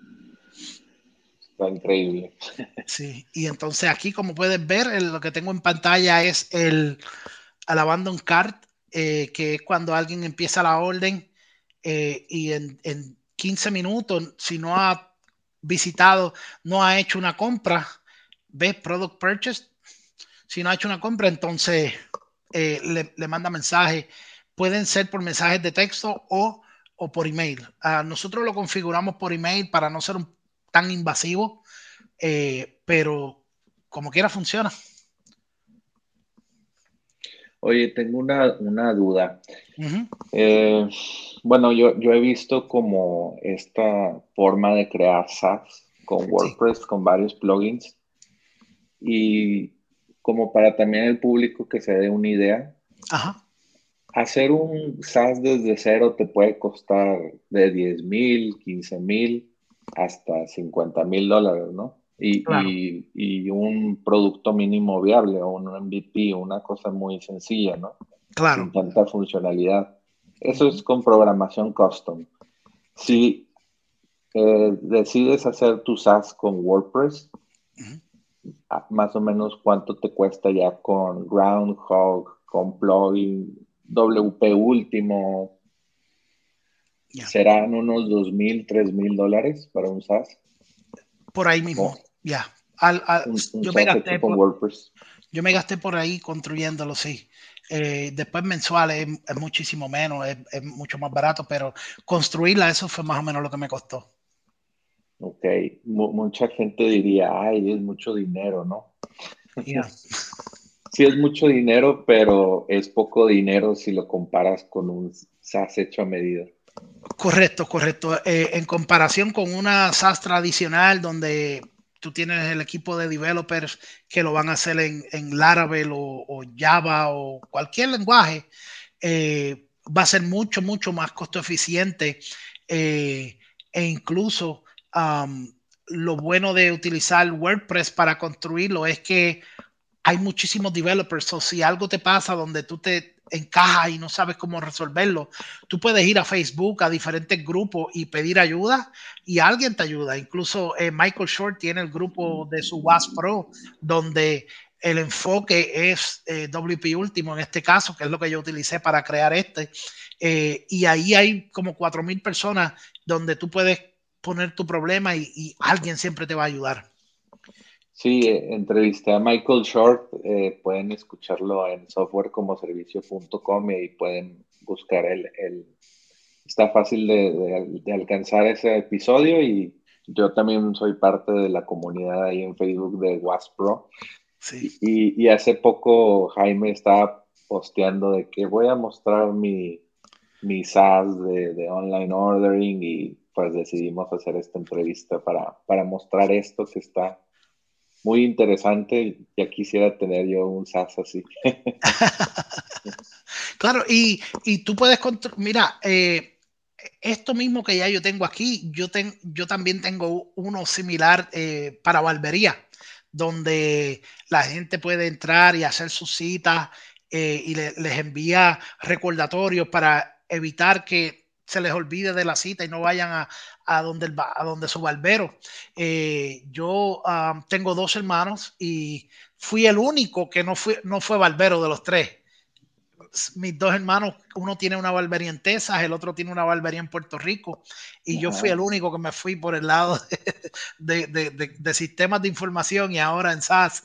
Está increíble. Sí, y entonces aquí, como puedes ver, lo que tengo en pantalla es el abandon cart, que es cuando alguien empieza la orden y en 15 minutos, si no ha visitado, no ha hecho una compra, ves product purchase, si no ha hecho una compra, entonces le manda mensaje. Pueden ser por mensajes de texto o por email. Nosotros lo configuramos por email para no ser tan invasivo, pero como quiera funciona. Oye, tengo una duda. Uh-huh. Bueno, yo he visto como esta forma de crear SaaS con Sí. WordPress, con varios plugins, y como para también el público que se dé una idea, Ajá. hacer un SaaS desde cero te puede costar de 10,000, 15,000 hasta $50,000, ¿no? Claro, Y un producto mínimo viable o un MVP, una cosa muy sencilla, ¿no? Sin claro. tanta funcionalidad. Eso Uh-huh. es con programación custom. Sí. Si decides hacer tu SaaS con WordPress, Uh-huh. más o menos cuánto te cuesta ya con Groundhog, con plugin, WP Último. Yeah. ¿Serán unos $2,000, $3,000 para un SaaS? Por ahí mismo, ya. Un Yo me SaaS hecho gasté con WordPress. Yo me gasté por ahí construyéndolo, sí. Después mensual es muchísimo menos, es mucho más barato, pero construirla, eso fue más o menos lo que me costó. Ok, mucha gente diría, ay, es mucho dinero, ¿no? Yeah. Sí es mucho dinero, pero es poco dinero si lo comparas con un SaaS hecho a medida. Correcto, correcto. En comparación con una SaaS tradicional donde tú tienes el equipo de developers que lo van a hacer en Laravel o Java o cualquier lenguaje, va a ser mucho, mucho más costo eficiente e incluso lo bueno de utilizar WordPress para construirlo es que hay muchísimos developers, o si algo te pasa donde tú te encajas y no sabes cómo resolverlo, tú puedes ir a Facebook, a diferentes grupos y pedir ayuda y alguien te ayuda. Incluso Michael Short tiene el grupo de su WASP Pro, donde el enfoque es WP Último en este caso, que es lo que yo utilicé para crear y ahí hay como 4,000 personas donde tú puedes poner tu problema y alguien siempre te va a ayudar. Sí, entrevisté a Michael Short, pueden escucharlo en softwarecomoservicio.com y pueden buscar está fácil de alcanzar ese episodio y yo también soy parte de la comunidad ahí en Facebook de WASP Pro. Sí. Y hace poco Jaime estaba posteando de que voy a mostrar mi SaaS de online ordering y pues decidimos hacer esta entrevista para mostrar esto que está muy interesante. Ya quisiera tener yo un SaaS así. Claro, y tú puedes mira, esto mismo que ya yo tengo aquí, yo también tengo uno similar para barbería, donde la gente puede entrar y hacer sus citas y les envía recordatorios para evitar que se les olvide de la cita y no vayan a donde su barbero. Yo tengo 2 hermanos y fui el único que no fue barbero de los 3. Mis 2 hermanos, uno tiene una barbería en Texas, el otro tiene una barbería en Puerto Rico, y yo fui el único que me fui por el lado de sistemas de información y ahora en SaaS.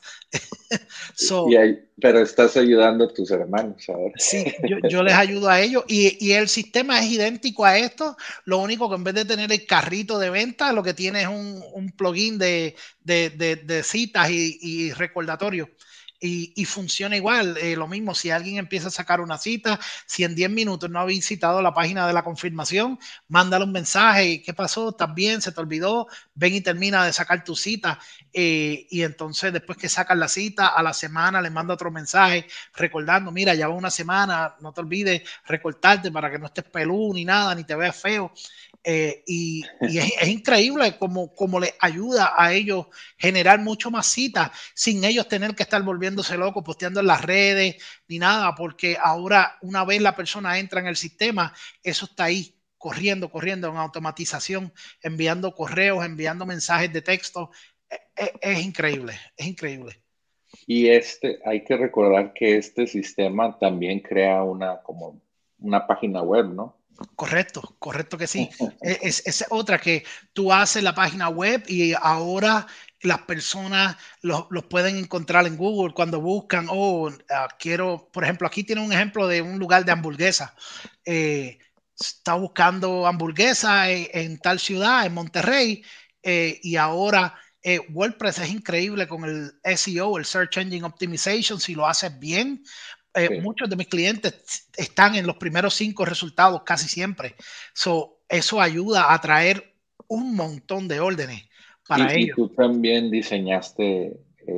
Pero estás ayudando a tus hermanos ahora. Sí, yo les ayudo a ellos y el sistema es idéntico a esto, lo único que en vez de tener el carrito de venta, lo que tiene es un plugin de citas y recordatorios. Y funciona igual, lo mismo, si alguien empieza a sacar una cita, si en 10 minutos no ha visitado la página de la confirmación, mándale un mensaje, ¿qué pasó? ¿Estás bien? ¿Se te olvidó? Ven y termina de sacar tu cita. Y entonces después que sacas la cita, a la semana le manda otro mensaje recordando, mira, ya va una semana, no te olvides recortarte para que no estés peludo ni nada, ni te veas feo. Y es increíble como les ayuda a ellos generar mucho más citas sin ellos tener que estar volviéndose locos, posteando en las redes ni nada, porque ahora una vez la persona entra en el sistema, eso está ahí, corriendo en automatización, enviando correos, enviando mensajes de texto. Es increíble, es increíble. Y hay que recordar que este sistema también crea como una página web, ¿no? Correcto que sí. Es otra que tú haces la página web y ahora las personas los pueden encontrar en Google cuando buscan, quiero, por ejemplo, aquí tiene un ejemplo de un lugar de hamburguesa. Está buscando hamburguesa en tal ciudad, en Monterrey, y ahora WordPress es increíble con el SEO, el Search Engine Optimization, si lo haces bien. Sí. Muchos de mis clientes están en los primeros 5 resultados casi siempre. Eso ayuda a atraer un montón de órdenes para ellos. Y tú también diseñaste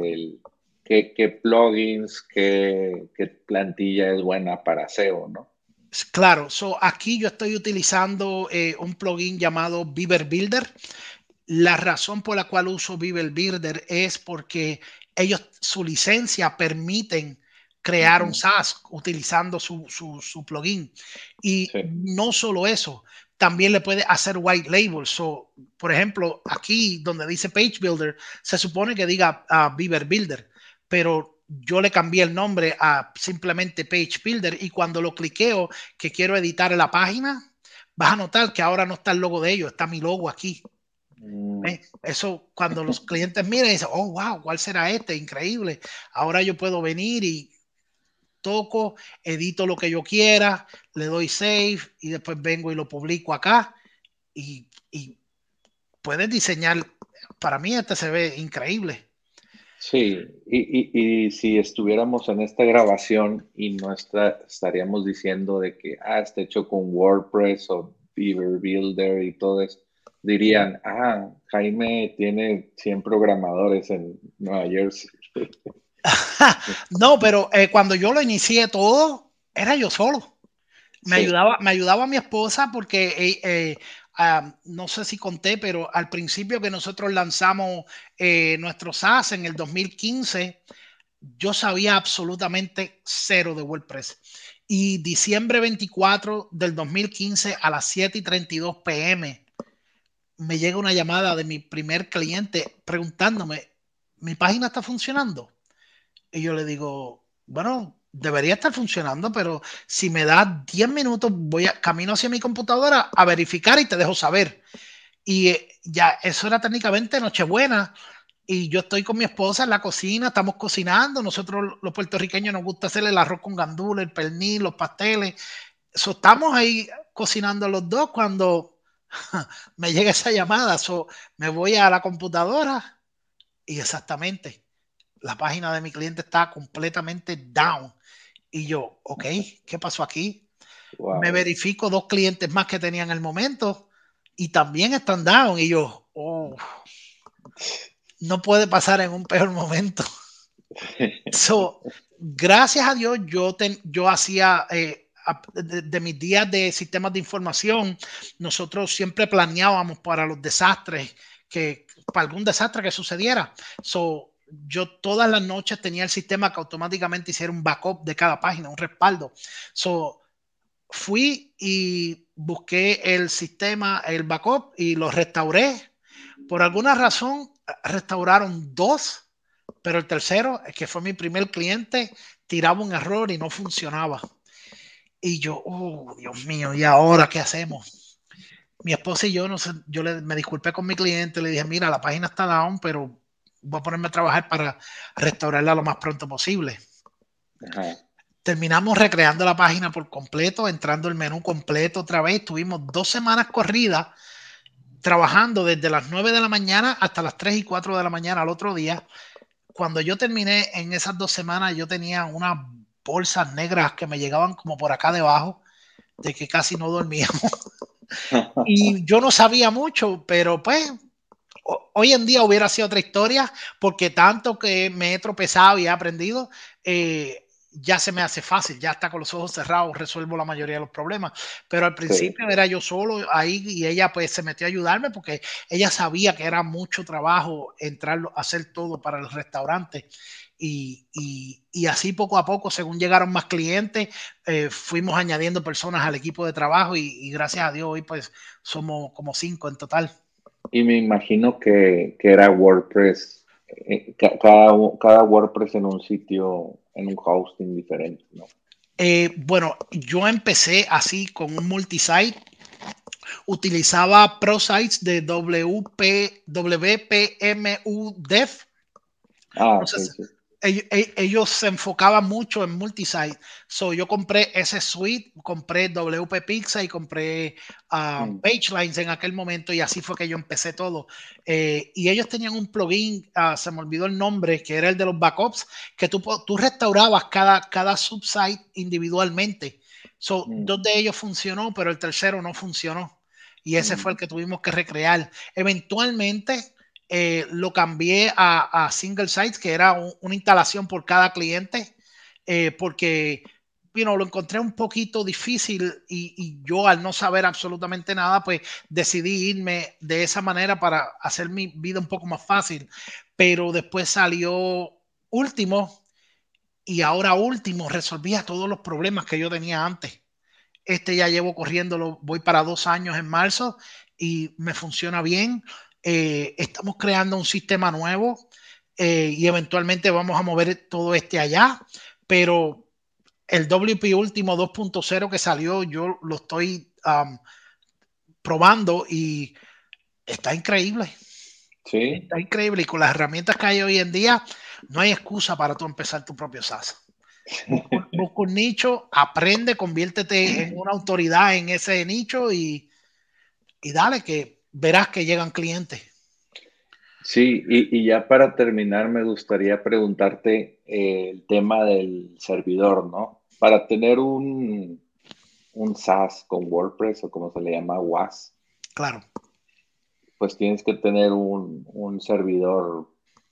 qué plugins, qué plantilla es buena para SEO, ¿no? Claro, aquí yo estoy utilizando un plugin llamado Beaver Builder. La razón por la cual uso Beaver Builder es porque su licencia permiten crear un SaaS utilizando su plugin. Y sí, no solo eso, también le puede hacer white label. Por ejemplo, aquí donde dice Page Builder, se supone que diga Beaver Builder, pero yo le cambié el nombre a simplemente Page Builder y cuando lo cliqueo que quiero editar la página, vas a notar que ahora no está el logo de ellos, está mi logo aquí. Eso cuando los clientes miran y dicen, oh, wow, ¿cuál será este? Increíble. Ahora yo puedo venir y toco, edito lo que yo quiera, le doy save y después vengo y lo publico acá y puedes diseñar. Para mí este se ve increíble. Sí, y si estuviéramos en esta grabación y no estaríamos diciendo de que está hecho con WordPress o Beaver Builder y todo eso, dirían, Jaime tiene 100 programadores en Nueva Jersey. No, pero cuando yo lo inicié todo, era yo solo. Me ayudaba mi esposa porque no sé si conté, pero al principio que nosotros lanzamos nuestro SaaS en el 2015, yo sabía absolutamente cero de WordPress. Y diciembre 24 del 2015 a las 7:32 p.m. me llega una llamada de mi primer cliente preguntándome, ¿mi página está funcionando? Y yo le digo, bueno, debería estar funcionando, pero si me das 10 minutos, camino hacia mi computadora a verificar y te dejo saber. Y ya eso era técnicamente Nochebuena. Y yo estoy con mi esposa en la cocina, estamos cocinando. Nosotros los puertorriqueños nos gusta hacer el arroz con gandules, el pernil, los pasteles. Estamos ahí cocinando los dos cuando me llega esa llamada. Me voy a la computadora y exactamente la página de mi cliente está completamente down. Y yo, ok, ¿qué pasó aquí? Wow. Me verifico 2 clientes más que tenía en el momento y también están down. Y yo, no puede pasar en un peor momento. Gracias a Dios, yo hacía de mis días de sistemas de información, nosotros siempre planeábamos para los desastres, para algún desastre que sucediera. Yo todas las noches tenía el sistema que automáticamente hiciera un backup de cada página, un respaldo. Fui y busqué el sistema, el backup, y lo restauré. Por alguna razón, restauraron 2, pero el tercero, que fue mi primer cliente, tiraba un error y no funcionaba. Y yo, Dios mío, ¿y ahora qué hacemos? Mi esposa y yo, no sé, me disculpé con mi cliente, le dije, mira, la página está down, pero voy a ponerme a trabajar para restaurarla lo más pronto posible. Ajá. Terminamos recreando la página por completo, entrando el menú completo otra vez. Tuvimos 2 semanas corridas trabajando desde las 9 de la mañana hasta las 3 y 4 de la mañana al otro día. Cuando yo terminé en esas 2 semanas, yo tenía unas bolsas negras que me llegaban como por acá debajo, de que casi no dormíamos. Y yo no sabía mucho, pero pues hoy en día hubiera sido otra historia, porque tanto que me he tropezado y he aprendido, ya se me hace fácil, ya está con los ojos cerrados, resuelvo la mayoría de los problemas. Pero al principio era yo solo ahí y ella pues se metió a ayudarme porque ella sabía que era mucho trabajo hacer todo para el restaurante. Y así poco a poco, según llegaron más clientes, fuimos añadiendo personas al equipo de trabajo y gracias a Dios hoy pues somos como 5 en total. Y me imagino que era WordPress, cada WordPress en un sitio, en un hosting diferente, ¿no? Bueno, yo empecé así con un multisite. Utilizaba ProSites de WPMU Dev. Entonces, sí. Ellos se enfocaban mucho en multisite. Yo compré ese suite, compré WP Pizza y compré PageLines en aquel momento y así fue que yo empecé todo. Y ellos tenían un plugin, se me olvidó el nombre, que era el de los backups, que tú restaurabas cada subsite individualmente. 2 de ellos funcionó, pero el tercero no funcionó. Y ese fue el que tuvimos que recrear. Eventualmente lo cambié a single sites, que era una instalación por cada cliente, porque lo encontré un poquito difícil y yo al no saber absolutamente nada, pues decidí irme de esa manera para hacer mi vida un poco más fácil. Pero después salió Último y ahora Último resolvía todos los problemas que yo tenía antes. Ya llevo corriéndolo, voy para 2 años en marzo y me funciona bien. Estamos creando un sistema nuevo y eventualmente vamos a mover todo allá, pero el WP Último 2.0 que salió, yo lo estoy probando y está increíble. Sí. Está increíble y con las herramientas que hay hoy en día no hay excusa para tú empezar tu propio SaaS. Busca un nicho, aprende, conviértete en una autoridad en ese nicho y dale que verás que llegan clientes. Sí, y ya para terminar me gustaría preguntarte el tema del servidor, ¿no? Para tener un SaaS con WordPress o como se le llama WAS, Claro. pues tienes que tener un servidor,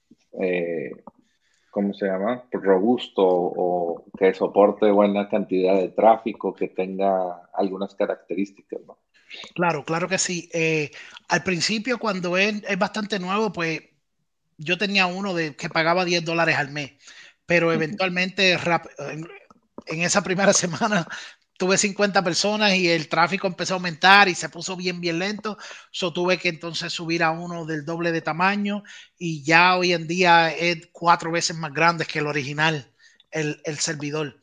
¿cómo se llama? Robusto o que soporte buena cantidad de tráfico, que tenga algunas características, ¿no? Claro, claro que sí. Al principio, cuando es bastante nuevo, pues yo tenía uno que pagaba $10 al mes, pero eventualmente en esa primera semana tuve 50 personas y el tráfico empezó a aumentar y se puso bien, bien lento. So tuve que entonces subir a uno del doble de tamaño y ya hoy en día es 4 veces más grande que el original, el servidor.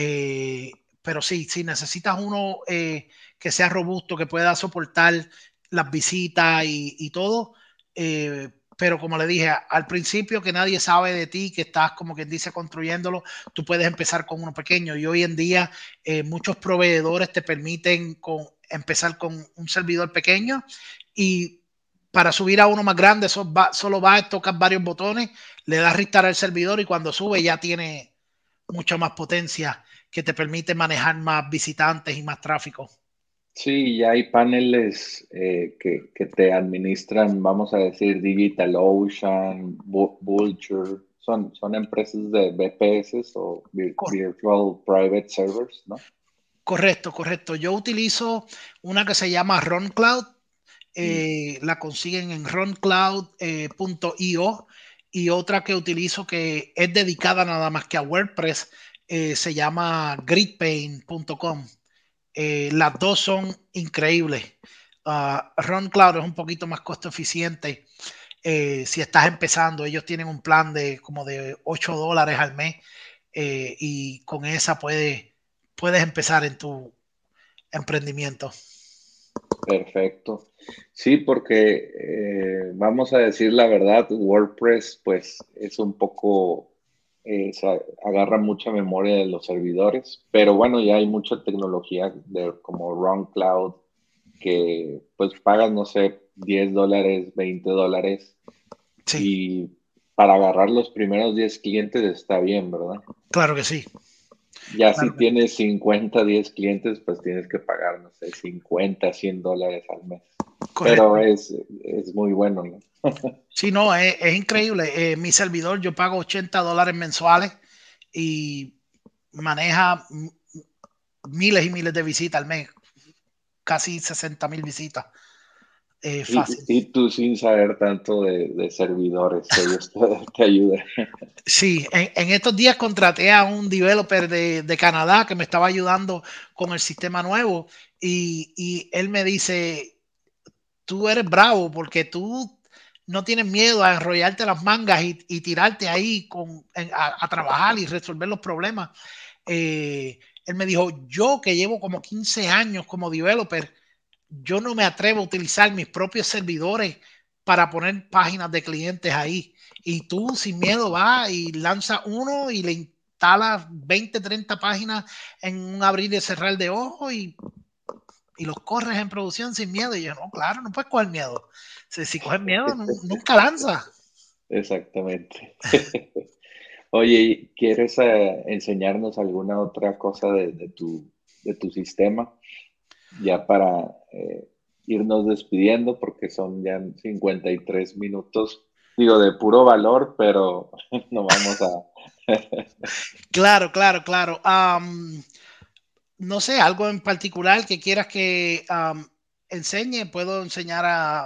Pero sí, si necesitas uno que sea robusto, que pueda soportar las visitas y todo. Pero como le dije al principio, que nadie sabe de ti, que estás como quien dice construyéndolo, tú puedes empezar con uno pequeño y hoy en día muchos proveedores te permiten empezar con un servidor pequeño y para subir a uno más grande solo vas a tocar varios botones, le das restart al servidor y cuando sube ya tiene mucha más potencia que te permite manejar más visitantes y más tráfico. Sí, ya hay paneles que te administran, vamos a decir, DigitalOcean, Vultr, son empresas de VPS o Virtual Private Servers, ¿no? Correcto, correcto. Yo utilizo una que se llama RunCloud. La consiguen en runcloud.io y otra que utilizo que es dedicada nada más que a WordPress se llama gridpaint.com. Las dos son increíbles. RunCloud es un poquito más costo eficiente. Si estás empezando, ellos tienen un plan de como de $8 al mes y con esa puedes empezar en tu emprendimiento. Perfecto. Sí, porque vamos a decir la verdad, WordPress pues es un poco, agarra mucha memoria de los servidores, pero bueno, ya hay mucha tecnología como RunCloud que pues pagas, no sé, $10, $20 Sí, y para agarrar los primeros 10 clientes está bien, ¿verdad? claro que sí. Ya si Claro que sí. tienes 50, 10 clientes, pues tienes que pagar, no sé, 50, $100 al mes. Pero Correcto. es muy bueno, ¿no? Sí, no, es increíble. Mi servidor, yo pago $80 mensuales y maneja miles y miles de visitas al mes, casi 60,000 visitas. Fácil. Y tú sin saber tanto de servidores, ellos te ayudan. Sí, en estos días contraté a un developer de Canadá que me estaba ayudando con el sistema nuevo y él me dice, tú eres bravo porque tú no tienes miedo a enrollarte las mangas y tirarte ahí a trabajar y resolver los problemas. Él me dijo, yo que llevo como 15 años como developer, yo no me atrevo a utilizar mis propios servidores para poner páginas de clientes ahí. Y tú sin miedo vas y lanzas uno y le instalas 20, 30 páginas en un abrir y cerrar de ojos y los corres en producción sin miedo. Y yo, no, claro, no puedes coger miedo. Si coges miedo, nunca lanza. Exactamente. Oye, ¿quieres enseñarnos alguna otra cosa de tu sistema? Ya para irnos despidiendo, porque son ya 53 minutos, digo, de puro valor, pero no vamos a... Claro, claro, claro. No sé, algo en particular que quieras que enseñe. Puedo enseñar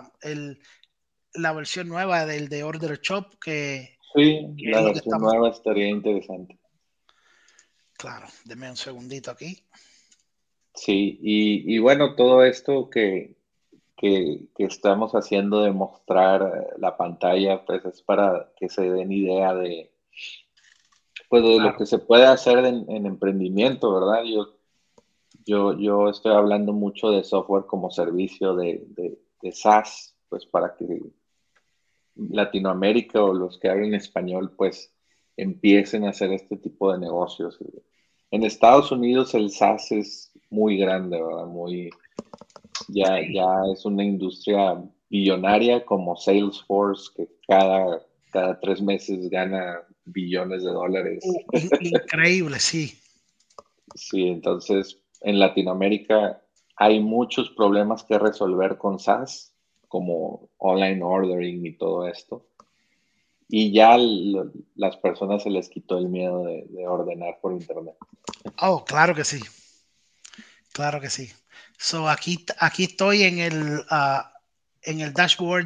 la versión nueva del de Order Shop, Sí, que es la lo que versión estamos. nueva estaría interesante. Claro, denme un segundito aquí. Sí, y bueno, todo esto que estamos haciendo de mostrar la pantalla, pues es para que se den idea pues, de lo Claro, que se puede hacer en emprendimiento, ¿verdad? Yo Yo estoy hablando mucho de software como servicio de SaaS, pues para que Latinoamérica o los que hablan español, pues empiecen a hacer este tipo de negocios. En Estados Unidos el SaaS es muy grande, ¿verdad? Ya es una industria billonaria como Salesforce, que cada 3 meses gana billones de dólares. Increíble, sí. Sí, entonces en Latinoamérica hay muchos problemas que resolver con SaaS, como online ordering y todo esto. Y ya las personas se les quitó el miedo de ordenar por internet. Oh, claro que sí. Claro que sí. So, aquí estoy en el dashboard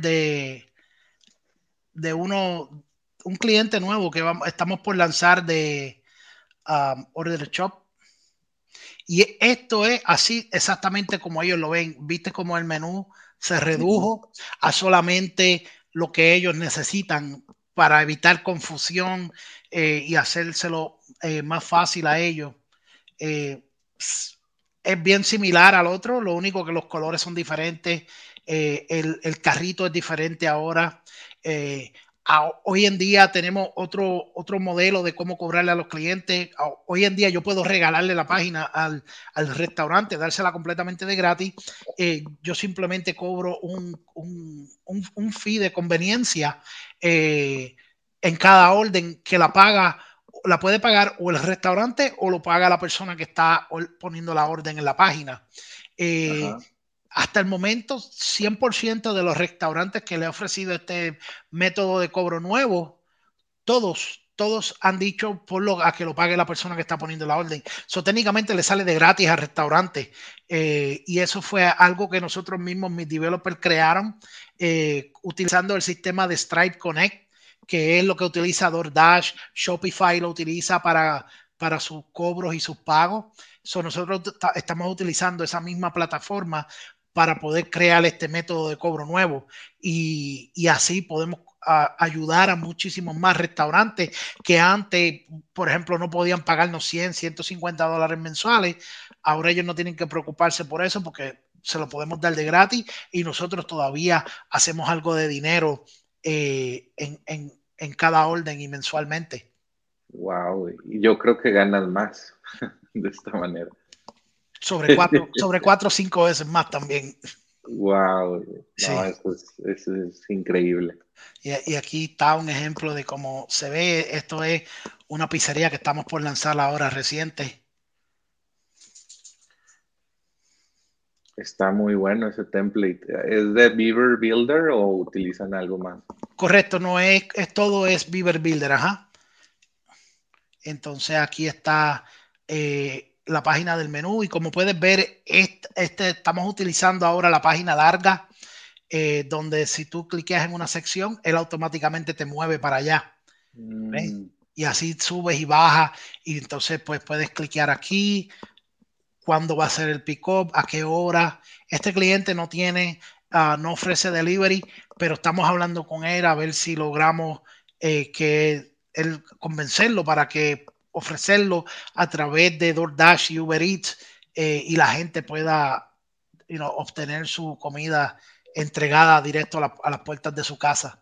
de un cliente nuevo que estamos por lanzar de Order Shop. Y esto es así exactamente como ellos lo ven. Viste como el menú se redujo a solamente lo que ellos necesitan para evitar confusión y hacérselo más fácil a ellos. Eh, es bien similar al otro, lo único que los colores son diferentes, el carrito es diferente ahora. Hoy en día tenemos otro modelo de cómo cobrarle a los clientes. Hoy en día yo puedo regalarle la página al restaurante, dársela completamente de gratis. Yo simplemente cobro un fee de conveniencia en cada orden que la puede pagar o el restaurante o lo paga la persona que está poniendo la orden en la página. Hasta el momento, 100% de los restaurantes que le he ofrecido este método de cobro nuevo, todos han dicho a que lo pague la persona que está poniendo la orden. Técnicamente le sale de gratis al restaurante. Y eso fue algo que nosotros mismos, mis developers, crearon utilizando el sistema de Stripe Connect, que es lo que utiliza DoorDash. Shopify lo utiliza para sus cobros y sus pagos. Nosotros estamos utilizando esa misma plataforma para poder crear este método de cobro nuevo y así podemos ayudar a muchísimos más restaurantes que antes, por ejemplo, no podían pagarnos $100, $150 mensuales. Ahora ellos no tienen que preocuparse por eso porque se lo podemos dar de gratis y nosotros todavía hacemos algo de dinero en cada orden y mensualmente. Wow, y yo creo que ganan más de esta manera. Sobre 4 o 5 veces más también. Wow, Sí. no, eso es increíble. Y aquí está un ejemplo de cómo se ve. Esto es una pizzería que estamos por lanzar ahora reciente. Está muy bueno ese template. ¿Es de Beaver Builder o utilizan algo más? Correcto, no todo es Beaver Builder, ajá. Entonces aquí está la página del menú y como puedes ver, estamos utilizando ahora la página larga, donde si tú cliqueas en una sección, él automáticamente te mueve para allá. Y así subes y bajas y entonces pues puedes cliquear aquí, cuándo va a ser el pick-up, a qué hora. Este cliente no ofrece delivery, pero estamos hablando con él a ver si logramos que él convencerlo para que ofrecerlo a través de DoorDash y Uber Eats y la gente pueda obtener su comida entregada directo a las puertas de su casa.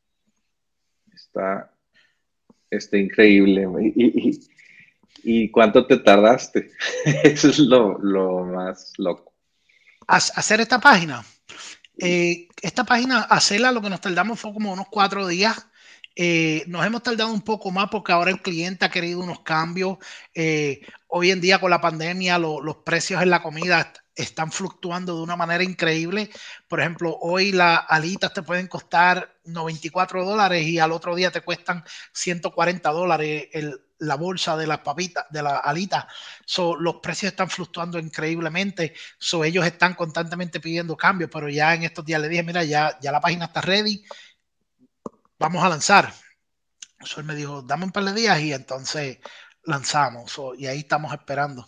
Está increíble. ¿Y cuánto te tardaste? Eso es lo más loco. Hacer esta página. Hacerla, lo que nos tardamos fue como unos 4 días. Nos hemos tardado un poco más porque ahora el cliente ha querido unos cambios. Hoy en día con la pandemia los precios en la comida están fluctuando de una manera increíble. Por ejemplo, hoy las alitas te pueden costar $94 y al otro día te cuestan $140 la bolsa de las papitas, de las alitas. Los precios están fluctuando increíblemente. Ellos están constantemente pidiendo cambios, pero ya en estos días le dije, mira, ya la página está ready, vamos a lanzar. Él me dijo, dame un par de días y entonces lanzamos. Y ahí estamos esperando.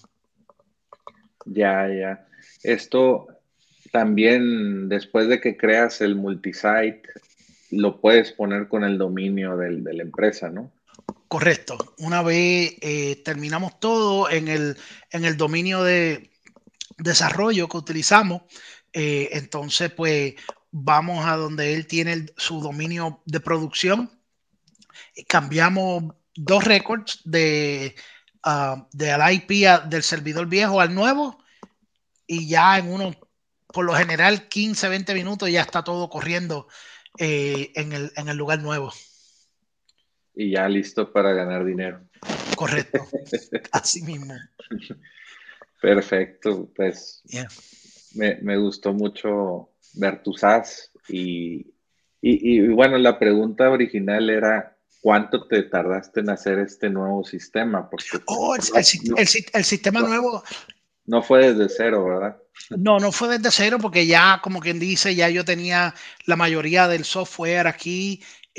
Ya. Esto también, después de que creas el multisite, lo puedes poner con el dominio de la empresa, ¿no? Correcto. Una vez terminamos todo en el dominio de desarrollo que utilizamos. Entonces, pues vamos a donde él tiene su dominio de producción. Cambiamos 2 récords del IP del servidor viejo al nuevo, y ya en por lo general, 15, 20 minutos ya está todo corriendo en el lugar nuevo. Y ya listo para ganar dinero. Correcto. Así mismo. Perfecto. Pues Yeah. me gustó mucho ver tu SaaS y bueno, la pregunta original era ¿cuánto te tardaste en hacer este nuevo sistema? Porque El sistema nuevo no fue desde cero, ¿verdad? no fue desde cero, porque ya, como quien dice, ya yo tenía la mayoría del software aquí.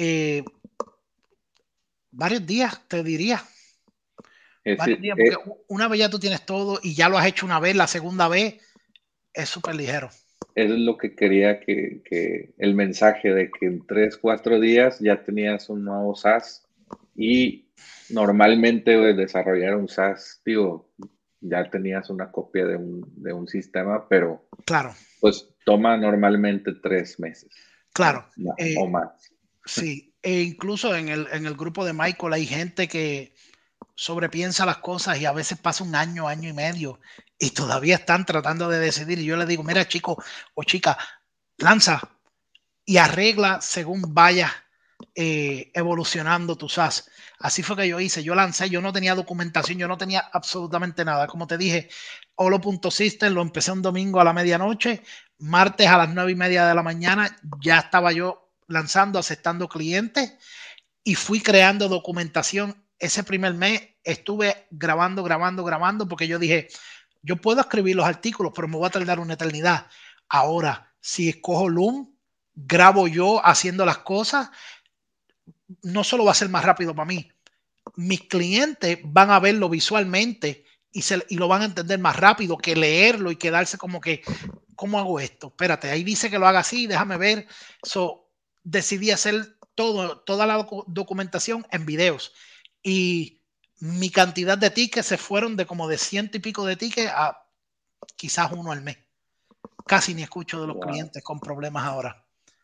Varios días, te diría. Varios días, porque una vez ya tú tienes todo y ya lo has hecho una vez, la segunda vez es súper ligero. Es lo que quería que el mensaje de que en 3, 4 días ya tenías un nuevo SaaS y normalmente desarrollar un SaaS, digo, ya tenías una copia de un sistema, pero claro, pues toma normalmente 3 meses. Claro. O más. Sí, e incluso en el grupo de Michael hay gente que sobrepiensa las cosas y a veces pasa un año, año y medio y todavía están tratando de decidir. Y yo le digo, mira, chico o chica, lanza y arregla según vayas evolucionando tu SaaS. Así fue que yo hice. Yo lancé, yo no tenía documentación, yo no tenía absolutamente nada. Como te dije, Olo.system lo empecé un domingo a la medianoche, martes a las 9:30 de la mañana ya estaba yo lanzando, aceptando clientes, y fui creando documentación. Ese primer mes estuve grabando, porque yo dije, yo puedo escribir los artículos, pero me voy a tardar una eternidad. Ahora, si escojo Loom, grabo yo haciendo las cosas, no solo va a ser más rápido para mí, mis clientes van a verlo visualmente y lo van a entender más rápido que leerlo y quedarse como que, ¿cómo hago esto? Espérate, ahí dice que lo haga así, déjame ver. Decidí hacer toda la documentación en videos, y mi cantidad de tickets se fueron de como de 100 y pico de tickets a quizás uno al mes. Casi ni escucho de los clientes con problemas ahora.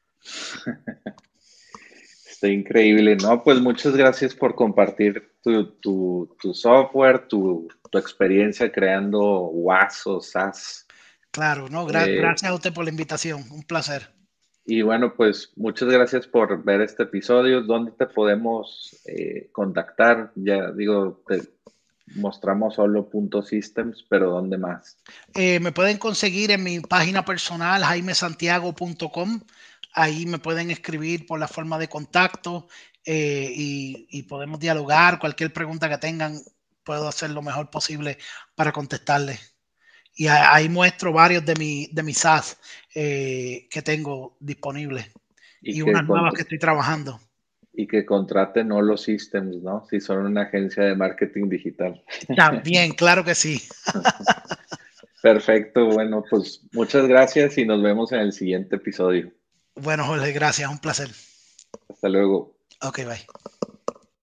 Está increíble, ¿no? Pues muchas gracias por compartir tu software, tu experiencia creando WAS o SaaS. Claro, no, gracias a usted por la invitación, un placer. Y bueno, pues muchas gracias por ver este episodio. ¿Dónde te podemos contactar? Ya digo, te mostramos Olo.systems, pero ¿dónde más? Me pueden conseguir en mi página personal, jaimesantiago.com. Ahí me pueden escribir por la forma de contacto y podemos dialogar. Cualquier pregunta que tengan, puedo hacer lo mejor posible para contestarles. Y ahí muestro varios de mis SaaS que tengo disponibles y unas nuevas que estoy trabajando. Y que contraten Olo Systems, ¿no? Si son una agencia de marketing digital. También, claro que sí. Perfecto, bueno, pues muchas gracias y nos vemos en el siguiente episodio. Bueno, Jorge, gracias, un placer. Hasta luego. Ok, bye.